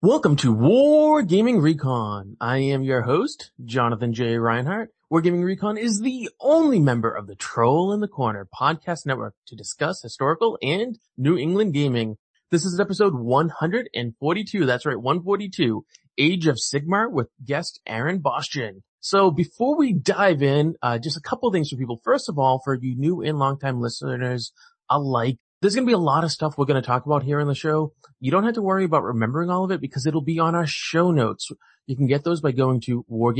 Welcome to Wargaming Recon. I am your host, Jonathan J. Reinhardt. Wargaming Recon is the only member of the Troll in the Corner podcast network to discuss historical and New England gaming. This is episode 142. That's right, 142. Age of Sigmar with guest Aaron Bostian. So before we dive in, just a couple of things for people. First of all, for you new and longtime listeners alike, there's going to be a lot of stuff we're going to talk about here on the show. You don't have to worry about remembering all of it because it'll be on our show notes. You can get those by going to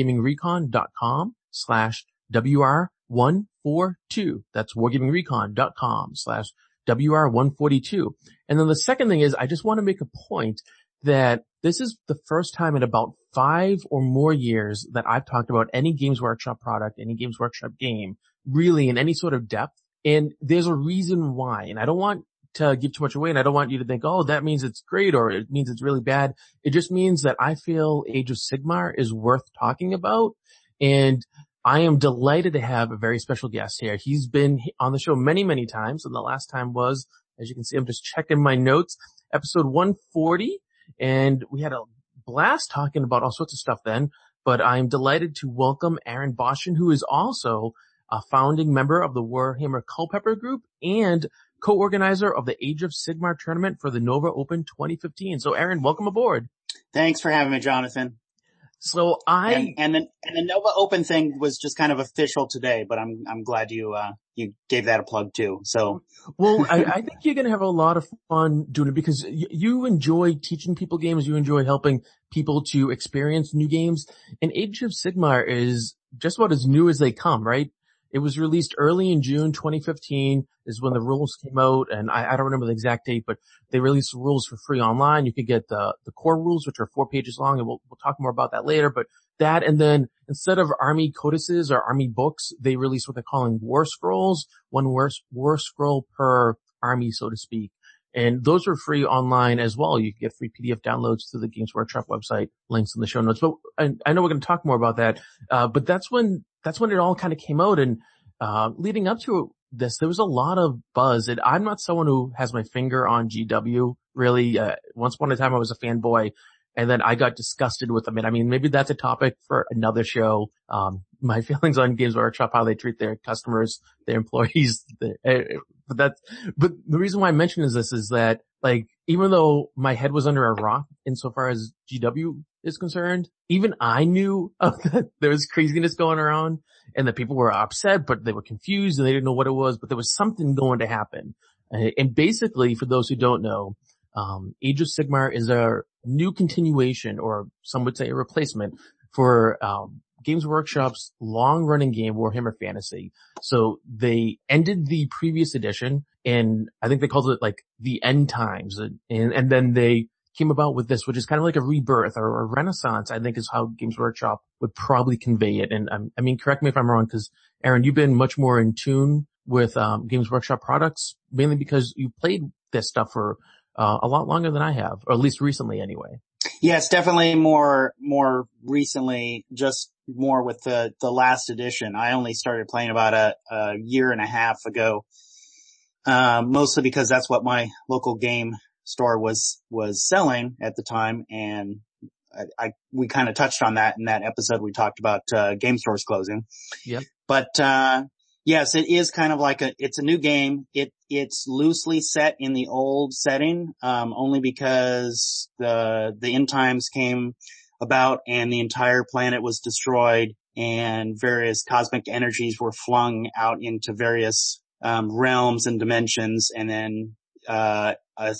wargamingrecon.com/WR142. That's wargamingrecon.com/WR142. And then the second thing is I just want to make a point that this is the first time in about 5 or more years that I've talked about any Games Workshop product, any Games Workshop game, really in any sort of depth. And there's a reason why. And I don't want to give too much away, and I don't want you to think, oh, that means it's great or it means it's really bad. It just means that I feel Age of Sigmar is worth talking about. And I am delighted to have a very special guest here. He's been on the show many, many times. And the last time was, as you can see, I'm just checking my notes, episode 140. And we had a blast talking about all sorts of stuff then. But I'm delighted to welcome Aaron Bostian, who is also a founding member of the Warhammer Culpeper Group and co-organizer of the Age of Sigmar tournament for the Nova Open 2015. So Aaron, welcome aboard. Thanks for having me, Jonathan. So and the Nova Open thing was just kind of official today, but I'm glad you gave that a plug too. So, well, I think you're going to have a lot of fun doing it because you enjoy teaching people games. You enjoy helping people to experience new games, and Age of Sigmar is just about as new as they come, right? It was released early in June 2015 is when the rules came out, and I don't remember the exact date, but they released the rules for free online. You could get the core rules, which are 4 pages long, and we'll talk more about that later, but that, and then instead of army codices or army books, they released what they're calling war scrolls, one war scroll per army, so to speak. And those are free online as well. You can get free PDF downloads through the Games Workshop website, links in the show notes. But I know we're going to talk more about that. But that's when it all kind of came out. And, leading up to this, there was a lot of buzz. And I'm not someone who has my finger on GW, really. Once upon a time I was a fanboy, and then I got disgusted with them. And I mean, maybe that's a topic for another show. My feelings on Games Workshop, how they treat their customers, their employees. But the reason why I mention this is that, like, even though my head was under a rock insofar as GW is concerned, even I knew that there was craziness going around and that people were upset, but they were confused and they didn't know what it was, but there was something going to happen. And basically, for those who don't know, Age of Sigmar is a new continuation, or some would say a replacement for, Games Workshop's long-running game, Warhammer Fantasy. So they ended the previous edition, and I think they called it like the End Times, and then they came about with this, which is kind of like a rebirth or a renaissance, I think is how Games Workshop would probably convey it. And I mean, correct me if I'm wrong, because Aaron, you've been much more in tune with Games Workshop products, mainly because you played this stuff for a lot longer than I have, or at least recently anyway. Yes, definitely more recently, just more with the last edition. I only started playing about a year and a half ago, mostly because that's what my local game store was selling at the time. And we kind of touched on that in that episode. We talked about, game stores closing. Yep. But, yes, it is kind of like it's a new game. It's loosely set in the old setting, only because the end times came about and the entire planet was destroyed and various cosmic energies were flung out into various, realms and dimensions. And then, a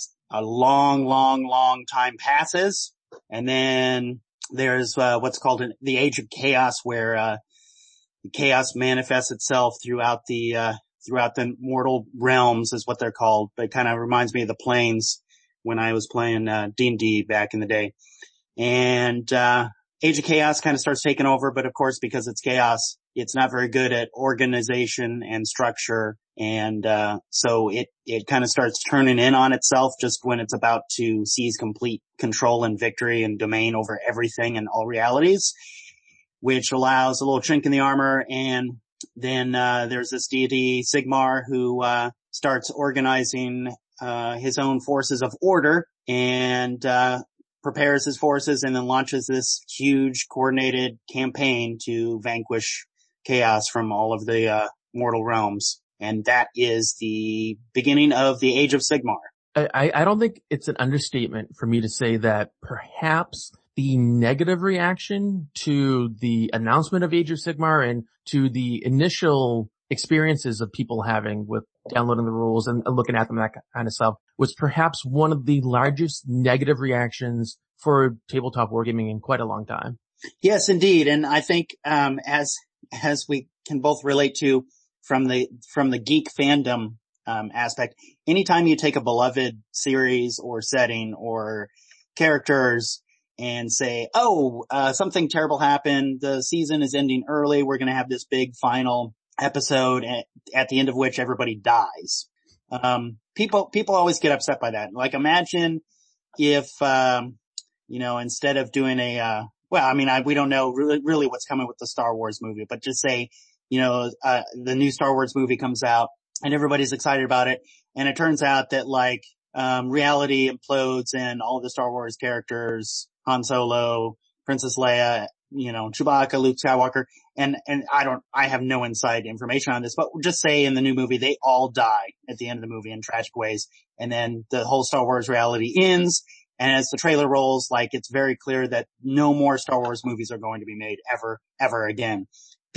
long time passes. And then there's, what's called the Age of Chaos, where, chaos manifests itself throughout the mortal realms is what they're called, but it kind of reminds me of the planes when I was playing, D&D back in the day. And, Age of Chaos kind of starts taking over, but of course, because it's chaos, it's not very good at organization and structure. And, so it kind of starts turning in on itself just when it's about to seize complete control and victory and domain over everything and all realities, which allows a little chink in the armor. And then, there's this deity, Sigmar, who, starts organizing, his own forces of order and, prepares his forces and then launches this huge coordinated campaign to vanquish chaos from all of the mortal realms. And that is the beginning of the Age of Sigmar. I don't think it's an understatement for me to say that perhaps the negative reaction to the announcement of Age of Sigmar and to the initial experiences of people having with downloading the rules and looking at them, that kind of stuff, was perhaps one of the largest negative reactions for tabletop wargaming in quite a long time. Yes, indeed. And I think, as we can both relate to from the geek fandom, aspect, anytime you take a beloved series or setting or characters and say, something terrible happened, the season is ending early, we're going to have this big final episode at the end of which everybody dies. People always get upset by that. Like, imagine if, instead of doing we don't know really what's coming with the Star Wars movie, but just say, the new Star Wars movie comes out and everybody's excited about it. And it turns out that reality implodes and all the Star Wars characters, Han Solo, Princess Leia, Chewbacca, Luke Skywalker, and I have no inside information on this, but just say in the new movie, they all die at the end of the movie in tragic ways. And then the whole Star Wars reality ends. And as the trailer rolls, it's very clear that no more Star Wars movies are going to be made ever again.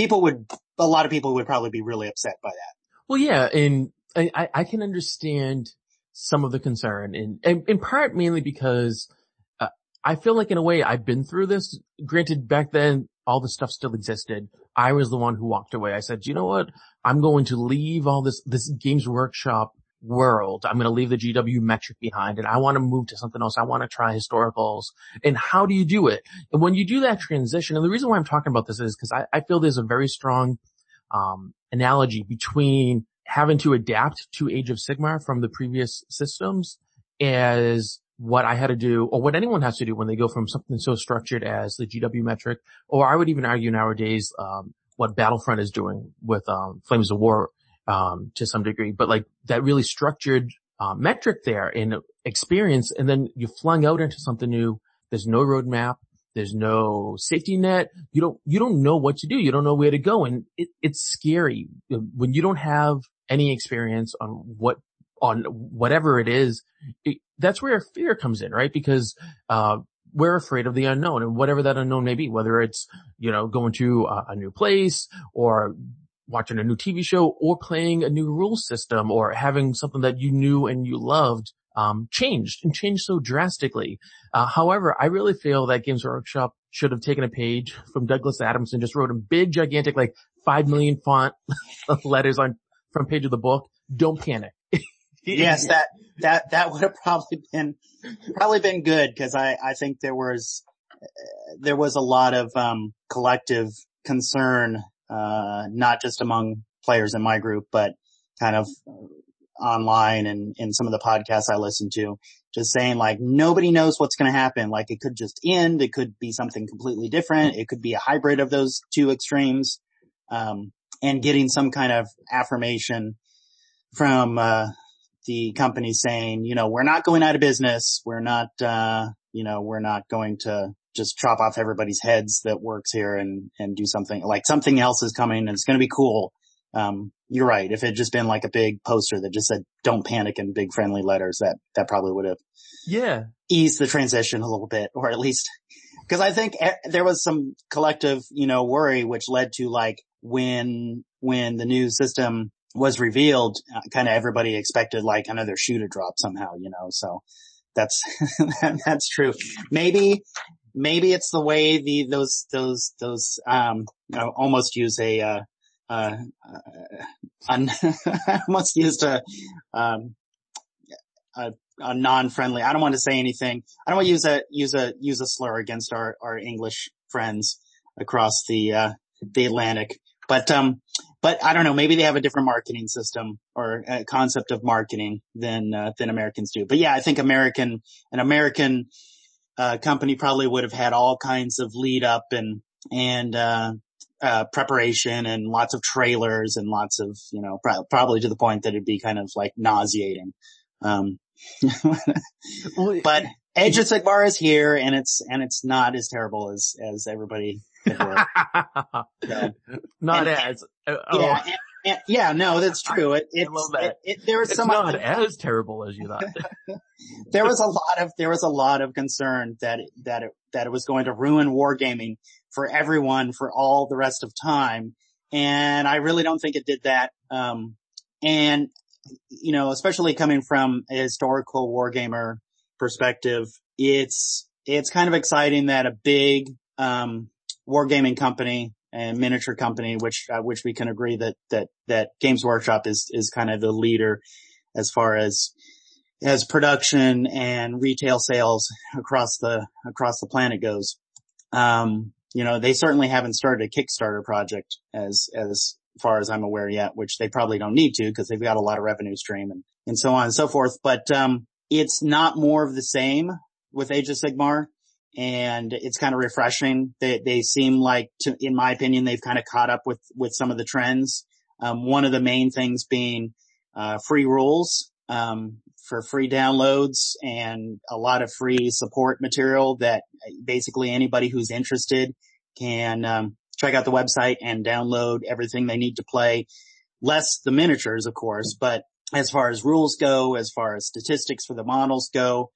A lot of people would probably be really upset by that. Well, yeah, and I can understand some of the concern, and in part mainly because I feel like in a way I've been through this. Granted, back then all the stuff still existed. I was the one who walked away. I said, you know what? I'm going to leave all this Games Workshop world. I'm going to leave the GW metric behind, and I want to move to something else. I want to try historicals. And how do you do it? And when you do that transition, and the reason why I'm talking about this is because I feel there's a very strong analogy between having to adapt to Age of Sigmar from the previous systems as what I had to do, or what anyone has to do when they go from something so structured as the GW metric, or I would even argue nowadays, what Battlefront is doing with, Flames of War, to some degree, but that really structured, metric there in experience, and then you flung out into something new. There's no roadmap. There's no safety net. You don't know what to do. You don't know where to go. And it's scary when you don't have any experience on whatever it is. That's where fear comes in, right? Because, we're afraid of the unknown, and whatever that unknown may be, whether it's, going to a new place or watching a new TV show or playing a new rule system or having something that you knew and you loved, changed so drastically. However, I really feel that Games Workshop should have taken a page from Douglas Adams and just wrote in big, gigantic, 5 million font letters on front page of the book. Don't panic. Yes, that would have probably been good, because I think there was a lot of collective concern, not just among players in my group, but kind of online and in some of the podcasts I listen to, just saying nobody knows what's going to happen. It could just end. It could be something completely different. It could be a hybrid of those two extremes. And getting some kind of affirmation from, the company saying, we're not going out of business. We're not, we're not going to just chop off everybody's heads that works here and do something something else is coming and it's going to be cool. You're right. If it had just been a big poster that just said, don't panic in big friendly letters, that probably would have eased the transition a little bit, or at least, because I think there was some collective, worry, which led to when the new system was revealed, kind of everybody expected another shoe to drop somehow, so that's, that's true. Maybe it's the way those, almost use almost used a non-friendly, I don't want to say anything. I don't want to use a slur against our English friends across the Atlantic. But I don't know, maybe they have a different marketing system or a concept of marketing than Americans do. But yeah, I think an American company probably would have had all kinds of lead up and preparation and lots of trailers and lots of, probably to the point that it'd be kind of nauseating. But Age of Sigmar is here, and it's not as terrible as everybody could work. So, not as. Yeah, yeah, no, that's true. I love that. There was it's not as terrible as you thought. There was a lot of concern that it was going to ruin wargaming for everyone for all the rest of time. And I really don't think it did that. And, you know, especially coming from a historical wargamer perspective, it's kind of exciting that a big, wargaming company and miniature company, which we can agree that Games Workshop is kind of the leader as far as production and retail sales across the planet goes. You know, they certainly haven't started a Kickstarter project as far as I'm aware yet, which they probably don't need to because they've got a lot of revenue stream and so on and so forth. But, it's not more of the same with Age of Sigmar, and it's kind of refreshing. They seem like, in my opinion, they've kind of caught up with some of the trends. One of the main things being, free rules, for free downloads and a lot of free support material that basically anybody who's interested can, check out the website and download everything they need to play. Less the miniatures, of course, but as far as rules go, as far as statistics for the models go,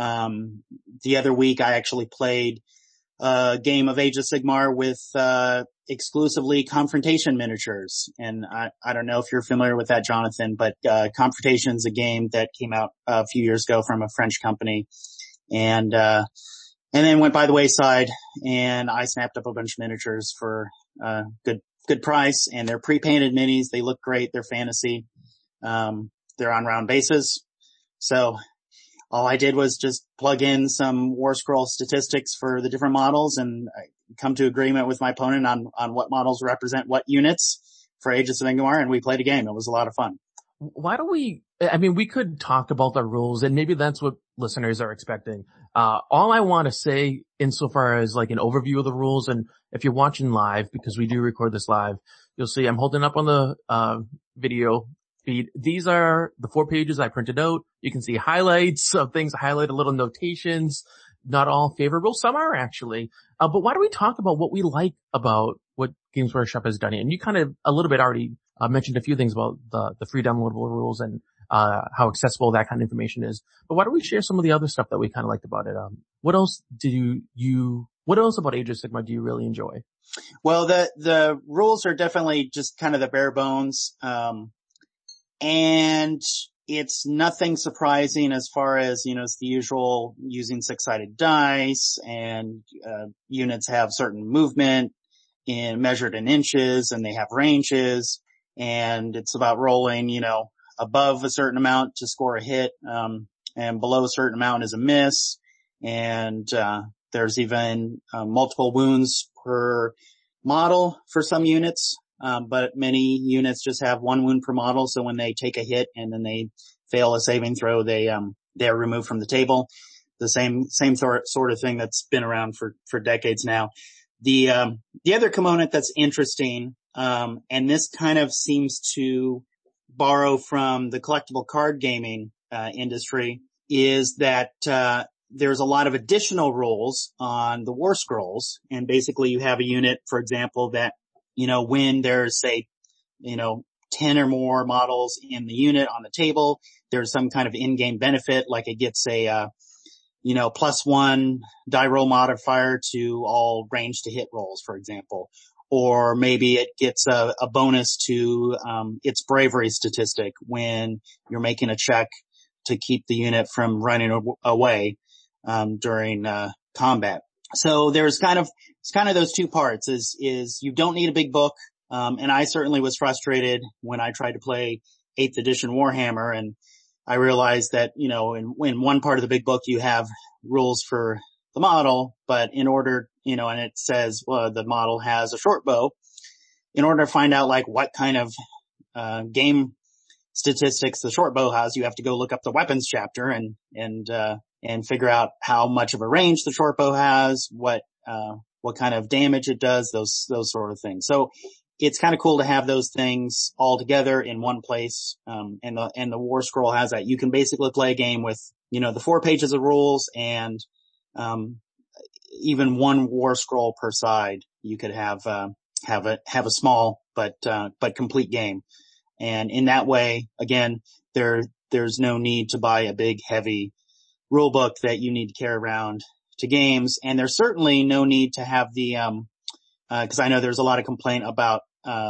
the other week I actually played a game of Age of Sigmar with, exclusively Confrontation miniatures. And I don't know if you're familiar with that, Jonathan, but, Confrontation's a game that came out a few years ago from a French company and then went by the wayside, and I snapped up a bunch of miniatures for, good price, and they're pre-painted minis. They look great. They're fantasy. They're on round bases. So all I did was just plug in some War Scroll statistics for the different models and come to agreement with my opponent on what models represent what units for Age of Sigmar, and we played a game. It was a lot of fun. Why don't we could talk about the rules, and maybe that's what listeners are expecting. All I want to say insofar as like an overview of the rules, and if you're watching live, because we do record this live, you'll see I'm holding up on the, video feed. These are the 4 pages I printed out. You can see highlights of things, highlighted little notations, not all favorable. Some are actually. But why don't we talk about what we like about what Games Workshop has done here? And you kind of a little bit already mentioned a few things about the free downloadable rules and how accessible that kind of information is. But why don't we share some of the other stuff that we kind of liked about it? What else what else about Age of Sigmar do you really enjoy? Well, the rules are definitely just kind of the bare bones. And it's nothing surprising as far as, you know, it's the usual using 6-sided dice, and units have certain movement measured in inches, and they have ranges, and it's about rolling, you know, above a certain amount to score a hit, and below a certain amount is a miss. And there's even multiple wounds per model for some units. But many units just have 1 wound per model. So when they take a hit and then they fail a saving throw, they are removed from the table. The same sort of thing that's been around for decades now. The other component that's interesting, and this kind of seems to borrow from the collectible card gaming, industry, is that, there's a lot of additional rules on the War Scrolls. And basically you have a unit, for example, that, you know, when there's, say, you know, 10 or more models in the unit on the table, there's some kind of in-game benefit, like it gets a, you know, +1 die roll modifier to all range to hit rolls, for example. Or maybe it gets a bonus to, its bravery statistic when you're making a check to keep the unit from running away, during, combat. So there's it's kind of those 2 parts is you don't need a big book. And I certainly was frustrated when I tried to play 8th edition Warhammer, and I realized that, you know, in one part of the big book you have rules for the model, but in order, you know, and it says, well, the model has a short bow. In order to find out like what kind of, game statistics the short bow has, you have to go look up the weapons chapter and figure out how much of a range the short bow has, what kind of damage it does, those sort of things. So it's kind of cool to have those things all together in one place. And the War Scroll has that. You can basically play a game with, the 4 pages of rules and, even one War Scroll per side. You could have a small, but complete game. And in that way, again, there's no need to buy a big, heavy rule book that you need to carry around to games. And there's certainly no need to have the, cause I know there's a lot of complaint about,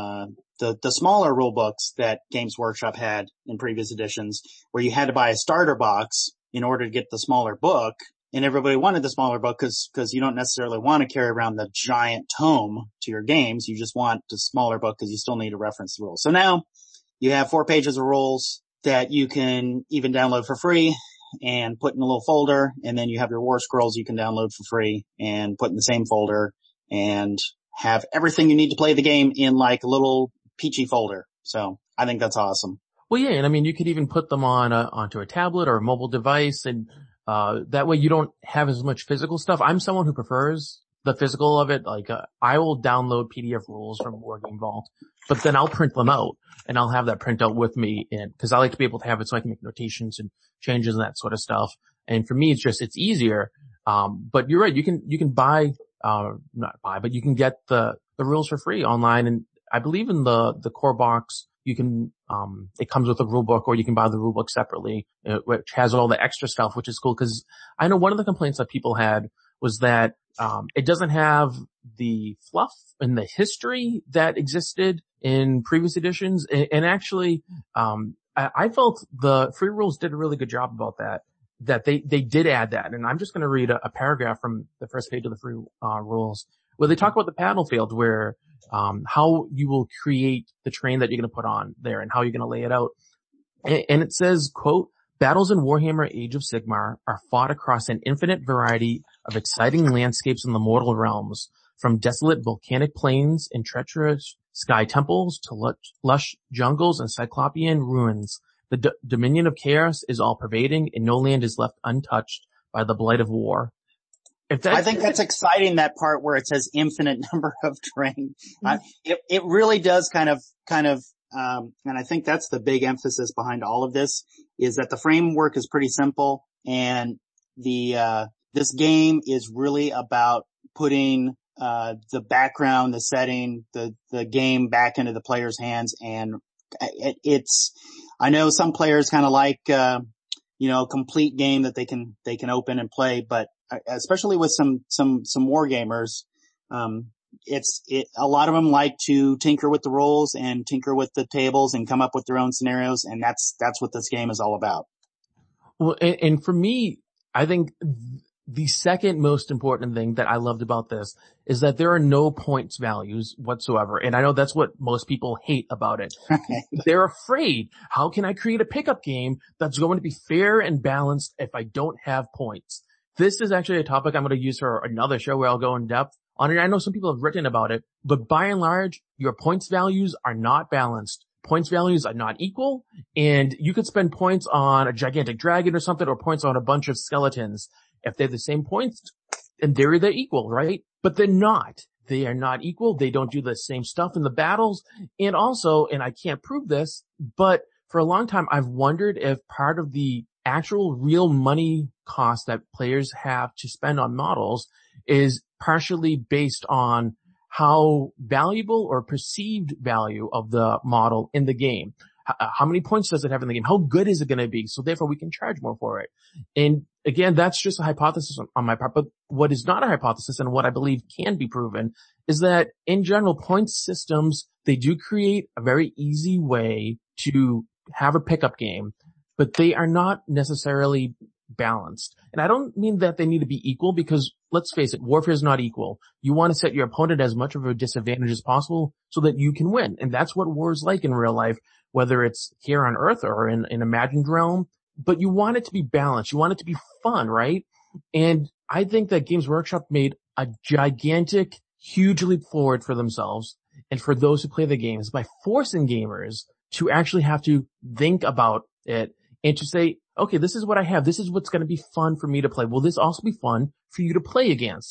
the smaller rule books that Games Workshop had in previous editions, where you had to buy a starter box in order to get the smaller book. And everybody wanted the smaller book cause you don't necessarily want to carry around the giant tome to your games. You just want the smaller book cause you still need to reference the rules. So now you have 4 pages of rules that you can even download for free and put in a little folder. And then you have your War Scrolls you can download for free and put in the same folder and have everything you need to play the game in like a little peachy folder. So I think that's awesome. Well, yeah. And I mean, you could even put them onto a tablet or a mobile device, and that way you don't have as much physical stuff. I'm someone who prefers the physical of it. Like, I will download PDF rules from War Game Vault, but then I'll print them out and I'll have that printout with me, and cause I like to be able to have it so I can make notations and changes and that sort of stuff. And for me, it's easier. But you're right. You can buy, not buy, but you can get the rules for free online. And I believe in the core box, you can, it comes with a rule book, or you can buy the rule book separately, which has all the extra stuff, which is cool. Cause I know one of the complaints that people had was that, it doesn't have the fluff and the history that existed in previous editions. And actually, I felt the free rules did a really good job about that they did add that. And I'm just going to read a paragraph from the first page of the free, rules, where they talk about the battlefield, where, how you will create the terrain that you're going to put on there and how you're going to lay it out. And it says, quote, "Battles in Warhammer Age of Sigmar are fought across an infinite variety of exciting landscapes in the mortal realms, from desolate volcanic plains and treacherous sky temples to lush jungles and cyclopean ruins. The dominion of chaos is all-pervading, and no land is left untouched by the blight of war." I think that's exciting, that part where it says infinite number of terrain. It really does kind of, and I think that's the big emphasis behind all of this, is that the framework is pretty simple, and this game is really about putting, the background, the setting, the game back into the player's hands. And I know some players kind of like, complete game that they can open and play, but especially with some war gamers, a lot of them like to tinker with the rules and tinker with the tables and come up with their own scenarios. And that's what this game is all about. Well, and for me, I think the second most important thing that I loved about this is that there are no points values whatsoever. And I know that's what most people hate about it. They're afraid. How can I create a pickup game that's going to be fair and balanced if I don't have points? This is actually a topic I'm going to use for another show where I'll go in depth on it. I know some people have written about it, but by and large, your points values are not balanced. Points values are not equal, and you could spend points on a gigantic dragon or something, or points on a bunch of skeletons. If they're the same points, in theory they're equal, right? But they're not. They are not equal. They don't do the same stuff in the battles. And also, and I can't prove this, but for a long time I've wondered if part of the actual real money cost that players have to spend on models is partially based on how valuable or perceived value of the model in the game. How many points does it have in the game? How good is it going to be? So therefore we can charge more for it. And again, that's just a hypothesis on my part. But what is not a hypothesis, and what I believe can be proven, is that in general, points systems, they do create a very easy way to have a pickup game, but they are not necessarily balanced. And I don't mean that they need to be equal, because let's face it, warfare is not equal. You want to set your opponent as much of a disadvantage as possible so that you can win. And that's what war is like in real life, whether it's here on Earth or in an imagined realm. But you want it to be balanced. You want it to be fun, right? And I think that Games Workshop made a gigantic, huge leap forward for themselves and for those who play the games by forcing gamers to actually have to think about it and to say, okay, this is what I have. This is what's going to be fun for me to play. Will this also be fun for you to play against?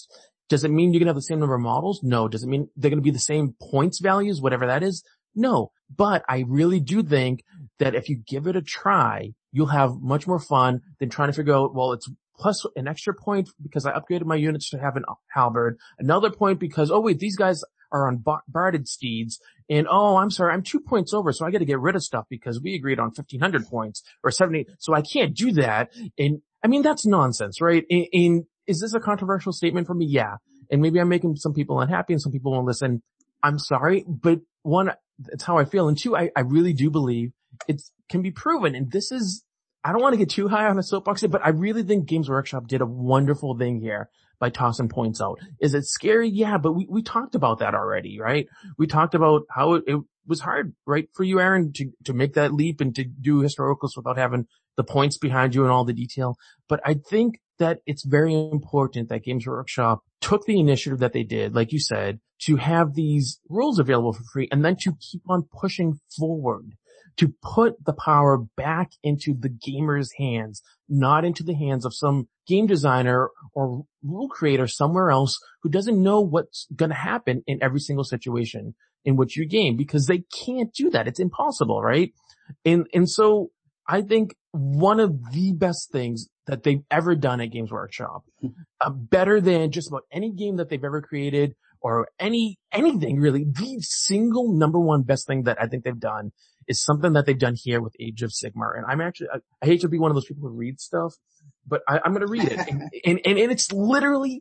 Does it mean you're going to have the same number of models? No. Does it mean they're going to be the same points values, whatever that is? No. But I really do think that if you give it a try, you'll have much more fun than trying to figure out, well, it's plus an extra point because I upgraded my units to have an halberd, another point because, oh wait, these guys are on barded steeds, and oh, I'm sorry, I'm 2 points over, so I got to get rid of stuff because we agreed on 1,500 points or 70, so I can't do that. And I mean, that's nonsense, right? And is this a controversial statement for me? Yeah. And maybe I'm making some people unhappy and some people won't listen. I'm sorry, but one, it's how I feel. And two, I really do believe it can be proven. And this is, I don't want to get too high on a soapbox here, but I really think Games Workshop did a wonderful thing here by tossing points out. Is it scary? Yeah, but we talked about that already, right? We talked about how it was hard, right, for you, Aaron, to make that leap and to do historicals without having the points behind you and all the detail. But I think that it's very important that Games Workshop took the initiative that they did, like you said, to have these rules available for free and then to keep on pushing forward, to put the power back into the gamer's hands, not into the hands of some game designer or rule creator somewhere else who doesn't know what's going to happen in every single situation in which you game, because they can't do that. It's impossible, right? And so I think one of the best things that they've ever done at Games Workshop, better than just about any game that they've ever created or anything really, the single number one best thing that I think they've done is something that they've done here with Age of Sigmar. And I'm actually, I hate to be one of those people who read stuff, but I'm going to read it. And it's literally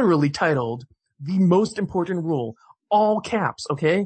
titled The Most Important Rule, all caps, okay?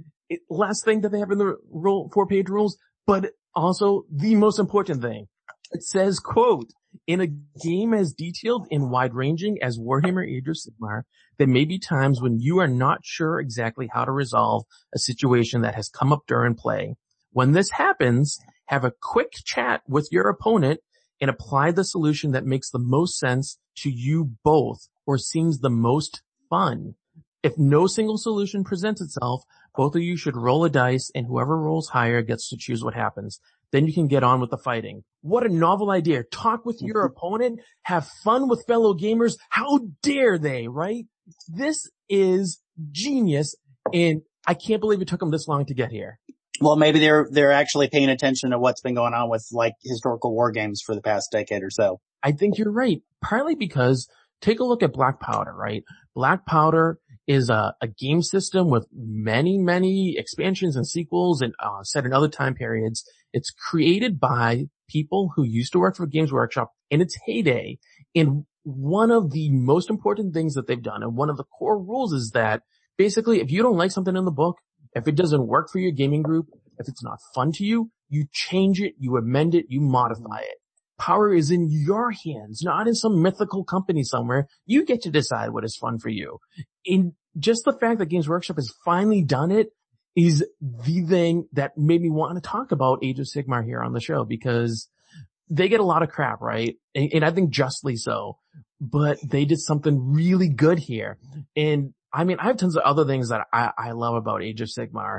Last thing that they have in the rule, 4-page rules, but also the most important thing. It says, quote, in a game as detailed and wide-ranging as Warhammer Age of Sigmar, there may be times when you are not sure exactly how to resolve a situation that has come up during play. When this happens, have a quick chat with your opponent and apply the solution that makes the most sense to you both or seems the most fun. If no single solution presents itself, both of you should roll a dice and whoever rolls higher gets to choose what happens. Then you can get on with the fighting. What a novel idea. Talk with your opponent, have fun with fellow gamers. How dare they, right? This is genius, and I can't believe it took them this long to get here. Well, maybe they're actually paying attention to what's been going on with like historical war games for the past decade or so. I think you're right. Partly because take a look at Black Powder, right? Black Powder is a game system with many expansions and sequels and set in other time periods. It's created by people who used to work for Games Workshop in its heyday. And one of the most important things that they've done, and one of the core rules, is that basically if you don't like something in the book, if it doesn't work for your gaming group, if it's not fun to you, you change it, you amend it, you modify it. Power is in your hands, not in some mythical company somewhere. You get to decide what is fun for you. And just the fact that Games Workshop has finally done it is the thing that made me want to talk about Age of Sigmar here on the show, because they get a lot of crap, right? And I think justly so. But they did something really good here. And I mean, I have tons of other things that I love about Age of Sigmar.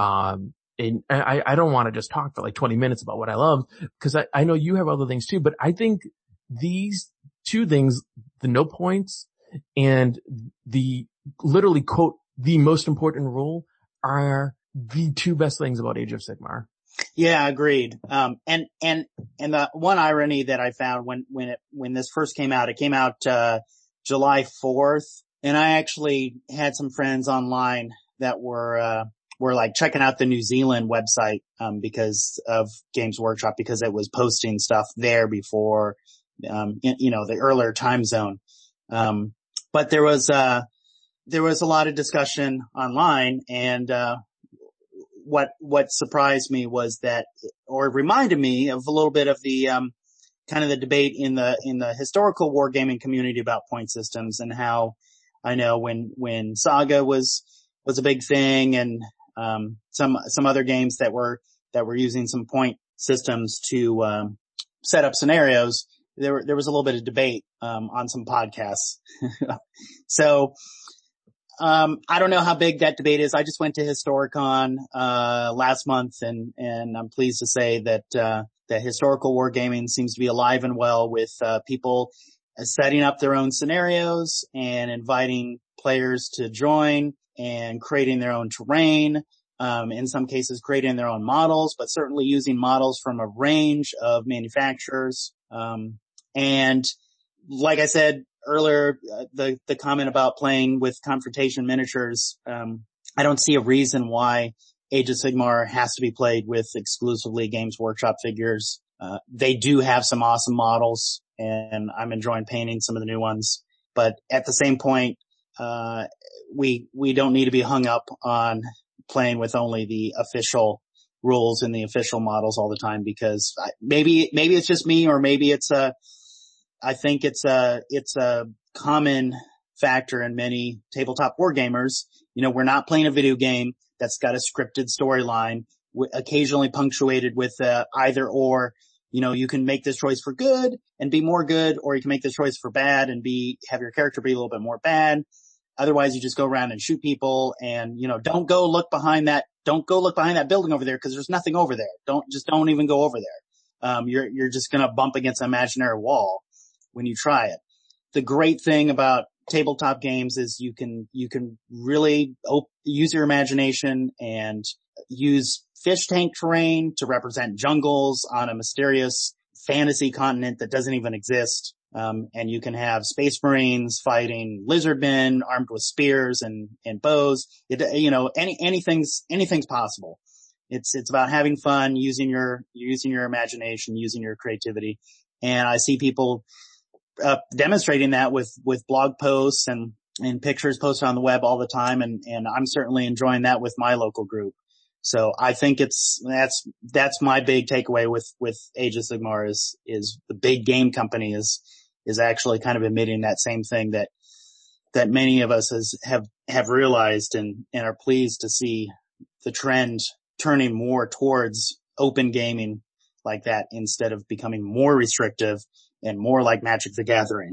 And I don't want to just talk for like 20 minutes about what I love, because I know you have other things too, but I think these two things, the no points and the literally quote, the most important rule, are the two best things about Age of Sigmar. Yeah, agreed. And the one irony that I found when this first came out, it came out, July 4th. And I actually had some friends online that were like checking out the New Zealand website, because of Games Workshop, because it was posting stuff there before, the earlier time zone. But there was a lot of discussion online, and, what surprised me was that, or reminded me of a little bit of the, kind of the debate in the historical wargaming community about point systems, and how I know when Saga was a big thing, and, some other games that were using some point systems to, set up scenarios, there was a little bit of debate, on some podcasts. So, I don't know how big that debate is. I just went to Historicon, last month, and I'm pleased to say that historical wargaming seems to be alive and well with, people, setting up their own scenarios and inviting players to join and creating their own terrain. In some cases creating their own models, but certainly using models from a range of manufacturers. And like I said earlier, the comment about playing with Confrontation miniatures, I don't see a reason why Age of Sigmar has to be played with exclusively Games Workshop figures. They do have some awesome models, and I'm enjoying painting some of the new ones. But at the same point, we don't need to be hung up on playing with only the official rules and the official models all the time, because maybe it's just me, or maybe I think it's a common factor in many tabletop war gamers. We're not playing a video game that's got a scripted storyline, occasionally punctuated with either or. You can make this choice for good and be more good, or you can make this choice for bad and have your character be a little bit more bad. Otherwise, you just go around and shoot people, and don't go look behind that building over there, because there's nothing over there. Don't even go over there. You're just gonna bump against an imaginary wall when you try it. The great thing about tabletop games is you can really use your imagination and use fish tank terrain to represent jungles on a mysterious fantasy continent that doesn't even exist. And you can have space marines fighting lizardmen armed with spears and bows. Anything's possible. It's about having fun, using your imagination, using your creativity. And I see people demonstrating that with blog posts and pictures posted on the web all the time, and I'm certainly enjoying that with my local group. So I think that's my big takeaway with Age of Sigmar is the big game company is actually kind of admitting that same thing that many of us have realized, and are pleased to see the trend turning more towards open gaming like that, instead of becoming more restrictive and more like Magic the Gathering.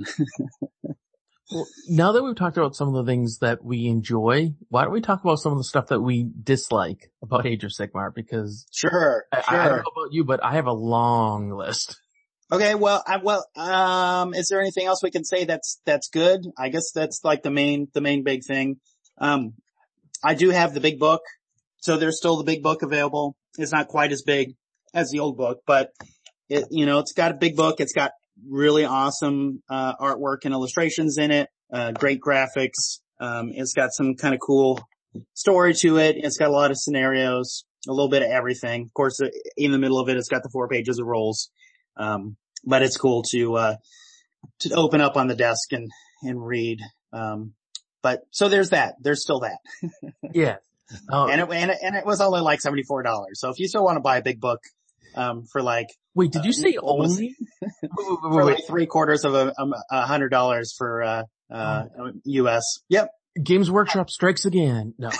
Well, now that we've talked about some of the things that we enjoy, why don't we talk about some of the stuff that we dislike about Age of Sigmar? Because Sure. I don't know about you, but I have a long list. Okay, well, is there anything else we can say that's good? I guess that's like the main big thing. I do have the big book, so there's still the big book available. It's not quite as big as the old book, but it's got a big book. It's got really awesome, artwork and illustrations in it, great graphics. It's got some kind of cool story to it. It's got a lot of scenarios, a little bit of everything. Of course, in the middle of it, it's got the 4 pages of rules. But it's cool to open up on the desk and read. But so there's that. There's still that. Yeah. And it was only like $74. So if you still want to buy a big book, for like, wait, did you say only? For like $750 of $100 for, US. Yep. Games Workshop strikes again. No.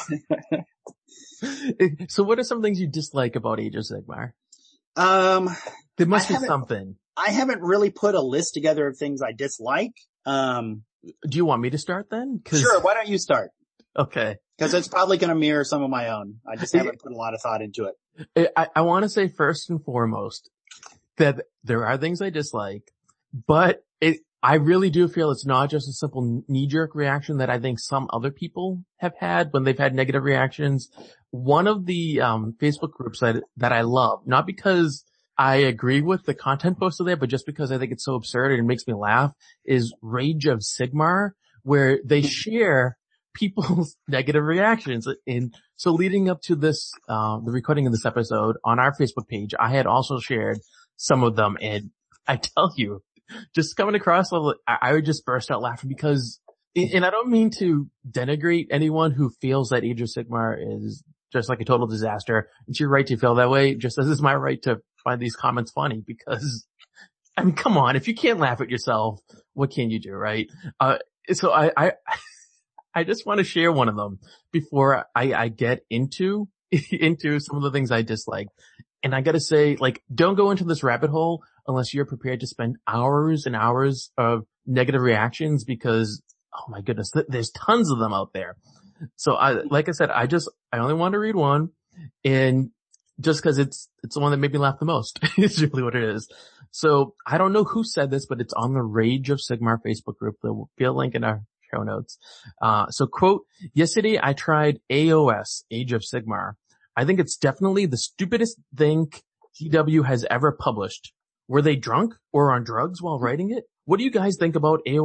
So what are some things you dislike about Age of Sigmar? There must be something. I haven't really put a list together of things I dislike. Do you want me to start then? Sure, why don't you start? Okay. Because it's probably going to mirror some of my own. I just haven't put a lot of thought into it. I want to say first and foremost that there are things I dislike, but I really do feel it's not just a simple knee-jerk reaction that I think some other people have had when they've had negative reactions. One of the Facebook groups that I love, not because I agree with the content posted there, but just because I think it's so absurd and it makes me laugh, is Rage of Sigmar, where they share people's negative reactions. And so leading up to this, the recording of this episode on our Facebook page, I had also shared some of them, and I tell you, just coming across, I would just burst out laughing because, and I don't mean to denigrate anyone who feels that Age of Sigmar is just like a total disaster. It's your right to feel that way, just as it's my right to find these comments funny, because, I mean, come on, if you can't laugh at yourself, what can you do, right? So I just want to share one of them before I get into some of the things I dislike. And I gotta say, like, don't go into this rabbit hole unless you're prepared to spend hours and hours of negative reactions, because, oh my goodness, there's tons of them out there. So like I said, I only want to read one, and just cause it's the one that made me laugh the most is really what it is. So I don't know who said this, but it's on the Rage of Sigmar Facebook group. There will be a link in our show notes. So quote, yesterday I tried AOS, Age of Sigmar. I think it's definitely the stupidest thing GW has ever published. Were they drunk or on drugs while writing it? What do you guys think about AOS ?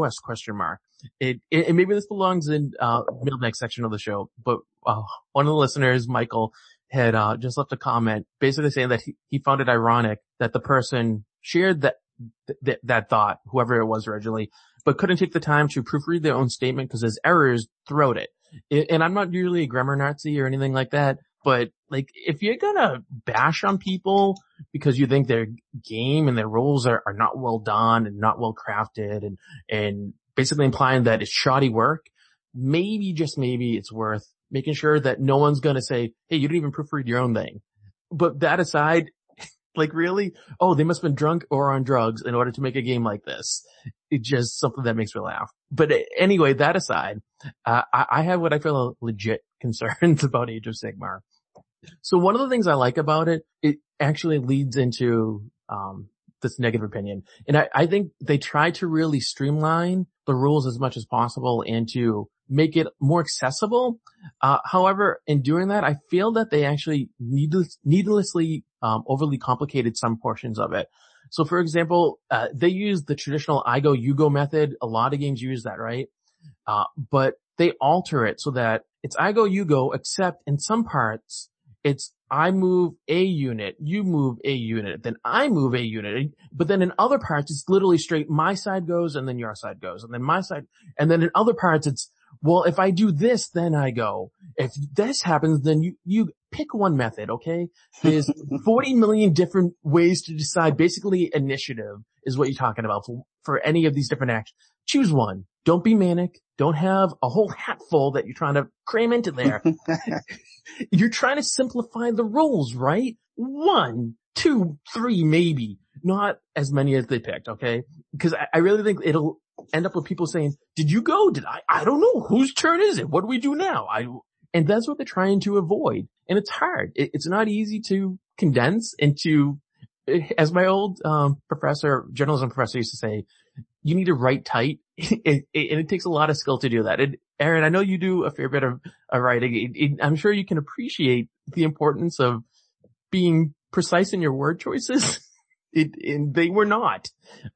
It maybe this belongs in, mailbag section of the show, but, one of the listeners, Michael, had, just left a comment basically saying that he found it ironic that the person shared that thought, whoever it was originally, but couldn't take the time to proofread their own statement because there's errors throughout it. And I'm not usually a grammar Nazi or anything like that, but like if you're gonna bash on people because you think their game and their rules are not well done and not well crafted and basically implying that it's shoddy work, maybe, just maybe, it's worth making sure that no one's gonna say, hey, you didn't even proofread your own thing. But that aside, like really? Oh, they must have been drunk or on drugs in order to make a game like this. It's just something that makes me laugh. But anyway, that aside, I have what I feel are legit concerns about Age of Sigmar. So one of the things I like about it actually leads into, this negative opinion. And I think they try to really streamline the rules as much as possible and to make it more accessible. However, in doing that, I feel that they actually needlessly, overly complicated some portions of it. So for example, they use the traditional I go, you go method. A lot of games use that, right? But they alter it so that it's I go, you go, except in some parts, it's I move a unit, you move a unit, then I move a unit. But then in other parts, it's literally straight my side goes and then your side goes and then my side. And then in other parts, it's, well, if I do this, then I go. If this happens, then you pick one method, okay? There's 40 million different ways to decide. Basically, initiative is what you're talking about for any of these different actions. Choose one. Don't be manic. Don't have a whole hat full that you're trying to cram into there. You're trying to simplify the rules, right? 1, 2, 3, maybe. Not as many as they picked, okay? Because I really think it'll end up with people saying, did you go? Did I don't know. Whose turn is it? What do we do now? And that's what they're trying to avoid. And it's hard. It's not easy to condense into, as my old, journalism professor used to say, you need to write tight. And it takes a lot of skill to do that. And Aaron, I know you do a fair bit of writing. I'm sure you can appreciate the importance of being precise in your word choices. And they were not.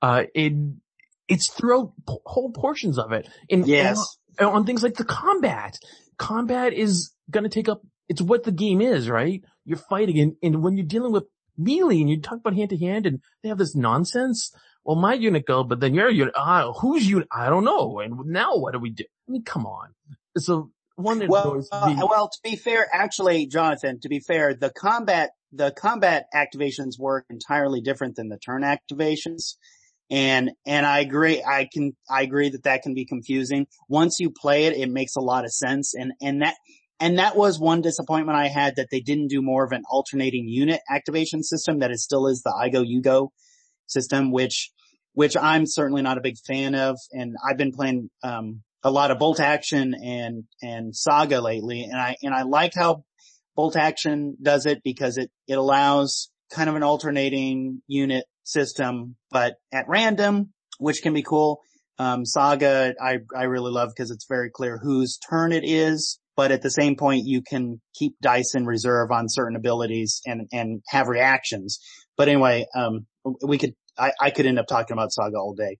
It's throughout whole portions of it. And yes. On things like the combat. Combat is gonna take up, it's what the game is, right? You're fighting and when you're dealing with melee and you talk about hand to hand and they have this nonsense. Well, my unit go, but then your unit, whose unit? I don't know. And now what do we do? I mean, come on. So one that goes well, to be fair, actually, Jonathan, to be fair, the combat activations work entirely different than the turn activations. And I agree. I agree that can be confusing. Once you play it, it makes a lot of sense. And that was one disappointment I had, that they didn't do more of an alternating unit activation system, that it still is the I go, you go system, which I'm certainly not a big fan of. And I've been playing, a lot of Bolt Action and Saga lately. And I like how Bolt Action does it because it allows kind of an alternating unit system, but at random, which can be cool. Saga, I really love because it's very clear whose turn it is, but at the same point, you can keep dice in reserve on certain abilities and have reactions. But anyway, I could end up talking about Saga all day.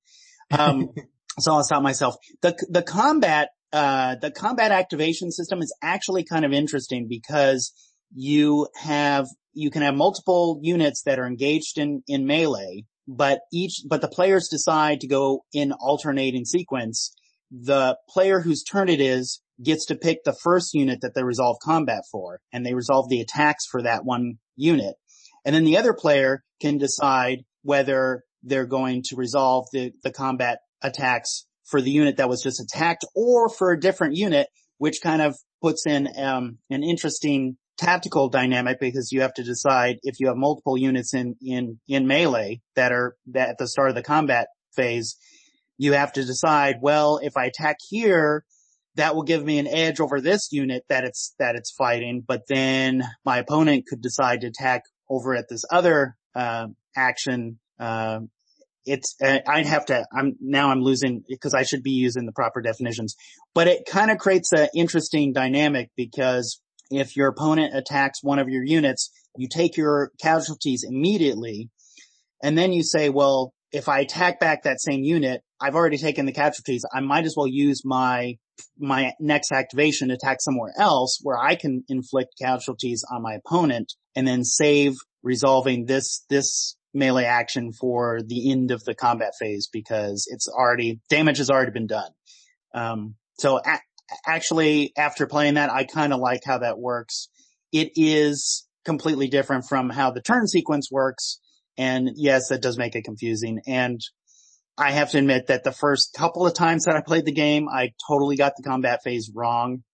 So I'll stop myself. The combat activation system is actually kind of interesting because you can have multiple units that are engaged in melee, but the players decide to go in alternating sequence. The player whose turn it is gets to pick the first unit that they resolve combat for, and they resolve the attacks for that one unit. And then the other player can decide whether they're going to resolve the combat attacks for the unit that was just attacked or for a different unit, which kind of puts in an interesting tactical dynamic, because you have to decide if you have multiple units in melee that at the start of the combat phase, you have to decide, well, if I attack here, that will give me an edge over this unit that it's fighting, but then my opponent could decide to attack over at this other action I'm losing because I should be using the proper definitions, but it kind of creates an interesting dynamic because if your opponent attacks one of your units, you take your casualties immediately. And then you say, well, if I attack back that same unit, I've already taken the casualties. I might as well use my next activation to attack somewhere else where I can inflict casualties on my opponent and then save resolving this melee action for the end of the combat phase because damage has already been done. Actually, after playing that, I kind of like how that works. It is completely different from how the turn sequence works. And yes, that does make it confusing. And I have to admit that the first couple of times that I played the game, I totally got the combat phase wrong.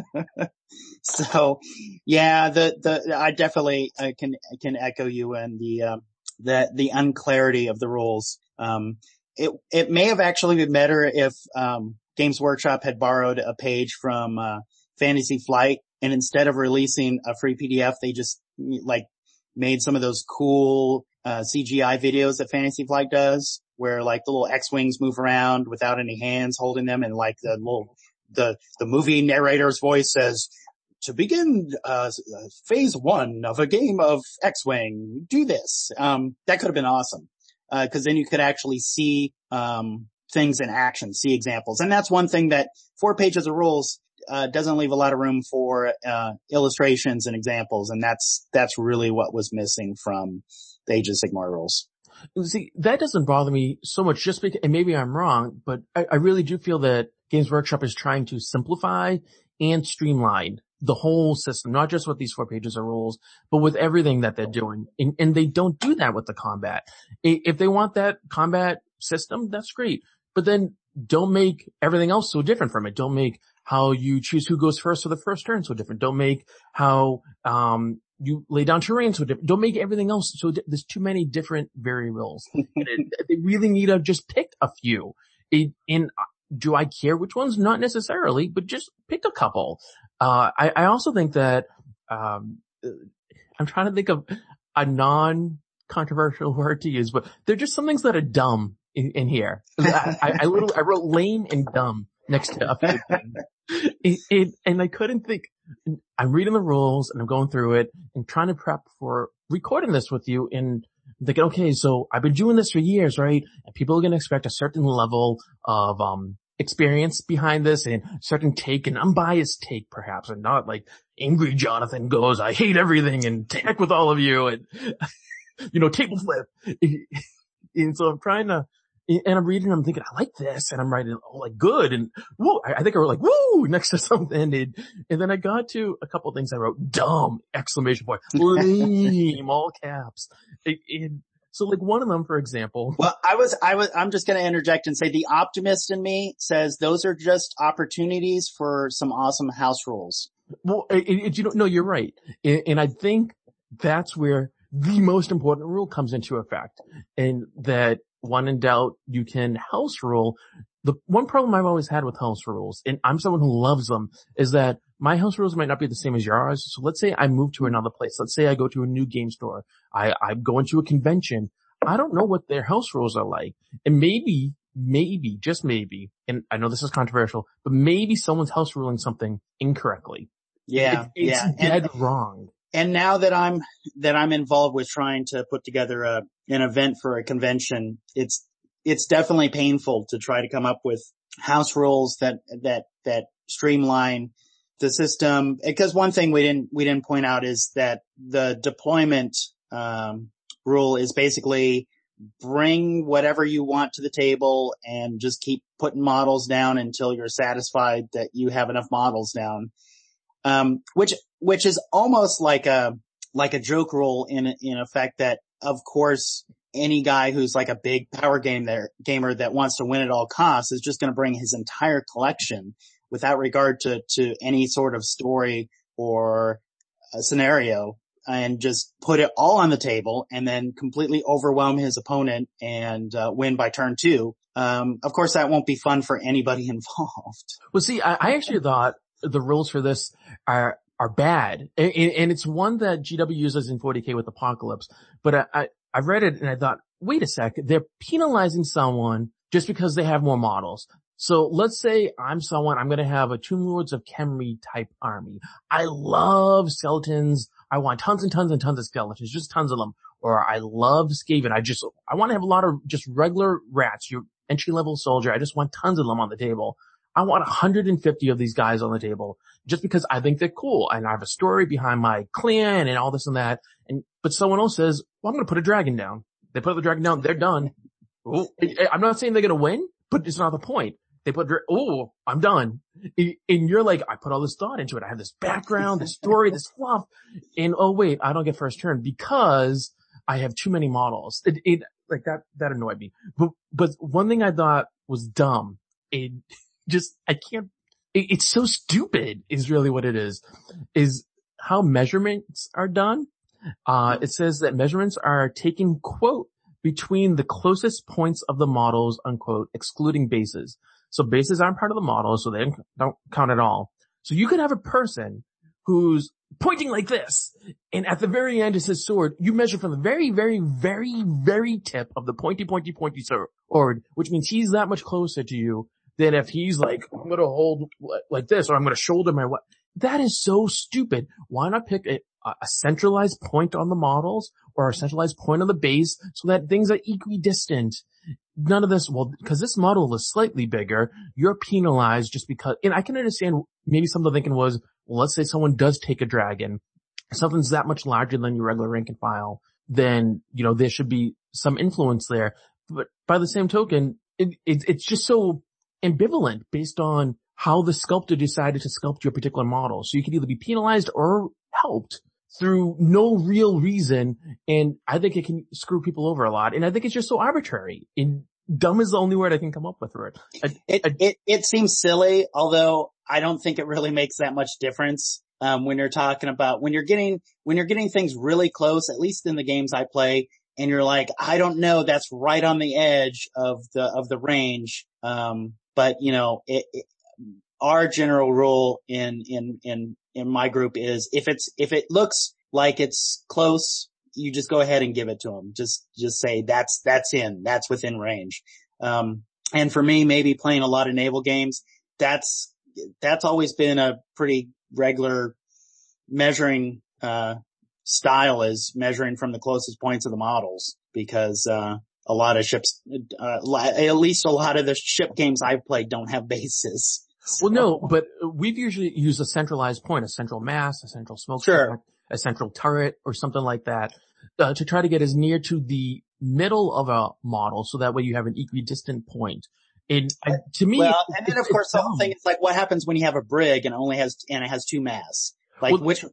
So yeah, I definitely can echo you and the unclarity of the rules. It may have actually been better if, Games Workshop had borrowed a page from, Fantasy Flight, and instead of releasing a free PDF, they just made some of those cool, CGI videos that Fantasy Flight does, where the little X-Wings move around without any hands holding them, and the movie narrator's voice says, to begin, phase 1 of a game of X-Wing, do this. That could have been awesome. Cause then you could actually see, things in action, see examples. And that's one thing that 4 pages of rules, doesn't leave a lot of room for, illustrations and examples. And that's really what was missing from the Age of Sigmar rules. See, that doesn't bother me so much just because, and maybe I'm wrong, but I really do feel that Games Workshop is trying to simplify and streamline the whole system, not just with these 4 pages of rules, but with everything that they're doing. And they don't do that with the combat. If they want that combat system, that's great. But then don't make everything else so different from it. Don't make how you choose who goes first for the first turn so different. Don't make how, you lay down terrain so different. Don't make everything else so there's too many different variables. They really need to just pick a few. Do I care which ones? Not necessarily, but just pick a couple. I also think that, I'm trying to think of a non-controversial word to use, but there are just some things that are dumb in here. I wrote lame and dumb next to a few things. And I couldn't think. I'm reading the rules and I'm going through it and trying to prep for recording this with you and thinking, okay, so I've been doing this for years, right? And people are going to expect a certain level of, experience behind this and certain take, an unbiased take perhaps, and not like angry Jonathan goes, I hate everything and to heck with all of you and, table flip. And so I'm trying to, and I'm reading, I'm thinking, I like this, and I'm writing, good, and woo, I think I wrote woo, next to something, and then I got to a couple of things I wrote, dumb, exclamation point, lame, all caps. So one of them, for example. Well, I'm just going to interject and say the optimist in me says those are just opportunities for some awesome house rules. Well, no, you're right. And I think that's where the most important rule comes into effect. And that when in doubt, you can house rule. The one problem I've always had with house rules, and I'm someone who loves them, is that my house rules might not be the same as yours. So let's say I move to another place. Let's say I go to a new game store. I go into a convention. I don't know what their house rules are like. And maybe, just maybe, and I know this is controversial, but maybe someone's house ruling something incorrectly. Yeah. It's dead wrong. And now that I'm involved with trying to put together an event for a convention, it's definitely painful to try to come up with house rules that streamline the system. Because one thing we didn't point out is that the deployment, rule is basically bring whatever you want to the table and just keep putting models down until you're satisfied that you have enough models down. Which is almost like a joke rule in effect that, of course, any guy who's like a big power gamer that wants to win at all costs is just going to bring his entire collection without regard to any sort of story or a scenario and just put it all on the table and then completely overwhelm his opponent and win by turn 2. Of course, that won't be fun for anybody involved. Well, see, I actually thought the rules for this are bad. And it's one that GW uses in 40K with Apocalypse. But I read it and I thought, wait a sec, they're penalizing someone just because they have more models. So let's say I'm going to have a Tomb Lords of Khemri type army. I love skeletons. I want tons and tons and tons of skeletons, just tons of them. Or I love Skaven. I want to have a lot of just regular rats, your entry level soldier. I just want tons of them on the table. I want 150 of these guys on the table just because I think they're cool and I have a story behind my clan and all this and that. But someone else says, well, I'm going to put a dragon down. They put the dragon down. They're done. Oh, I'm not saying they're going to win, but it's not the point. They put, I'm done. And you're like, I put all this thought into it. I have this background, this story, this fluff. And oh wait, I don't get first turn because I have too many models. Like that annoyed me. But one thing I thought was dumb. It's so stupid is really what it is how measurements are done. It says that measurements are taken, quote, between the closest points of the models, unquote, excluding bases. So bases aren't part of the model, so they don't count at all. So you could have a person who's pointing like this, and at the very end is his sword. You measure from the very, very, very, very tip of the pointy sword, which means he's that much closer to you than if he's like, I'm gonna hold like this, or I'm gonna shoulder my what. That is so stupid. Why not pick a centralized point on the models or a centralized point on the base so that things are equidistant? None of this, well, because this model is slightly bigger, you're penalized just because, and I can understand maybe some of the thinking was, well, let's say someone does take a dragon, something's that much larger than your regular rank and file, then, there should be some influence there. But by the same token, it's just so ambivalent based on how the sculptor decided to sculpt your particular model. So you can either be penalized or helped through no real reason, and I think it can screw people over a lot, and I think it's just so arbitrary. And dumb is the only word I can come up with for it. It seems silly, although I don't think it really makes that much difference. When you're talking about, when you're getting things really close, at least in the games I play, and you're like, I don't know, that's right on the edge of the range. But our general rule in my group is if it looks like it's close, you just go ahead and give it to them. Just say that's within range. And for me, maybe playing a lot of naval games, that's always been a pretty regular measuring, style, is measuring from the closest points of the models, because, a lot of ships, at least a lot of the ship games I've played don't have bases. So. Well, no, but we've usually used a centralized point, a central mast, a central smoke sure. a central turret, or something like that, to try to get as near to the middle of a model, so that way you have an equidistant point. To me, well, and then of course the whole thing is like, what happens when you have a brig and it has two masts? Like, well, which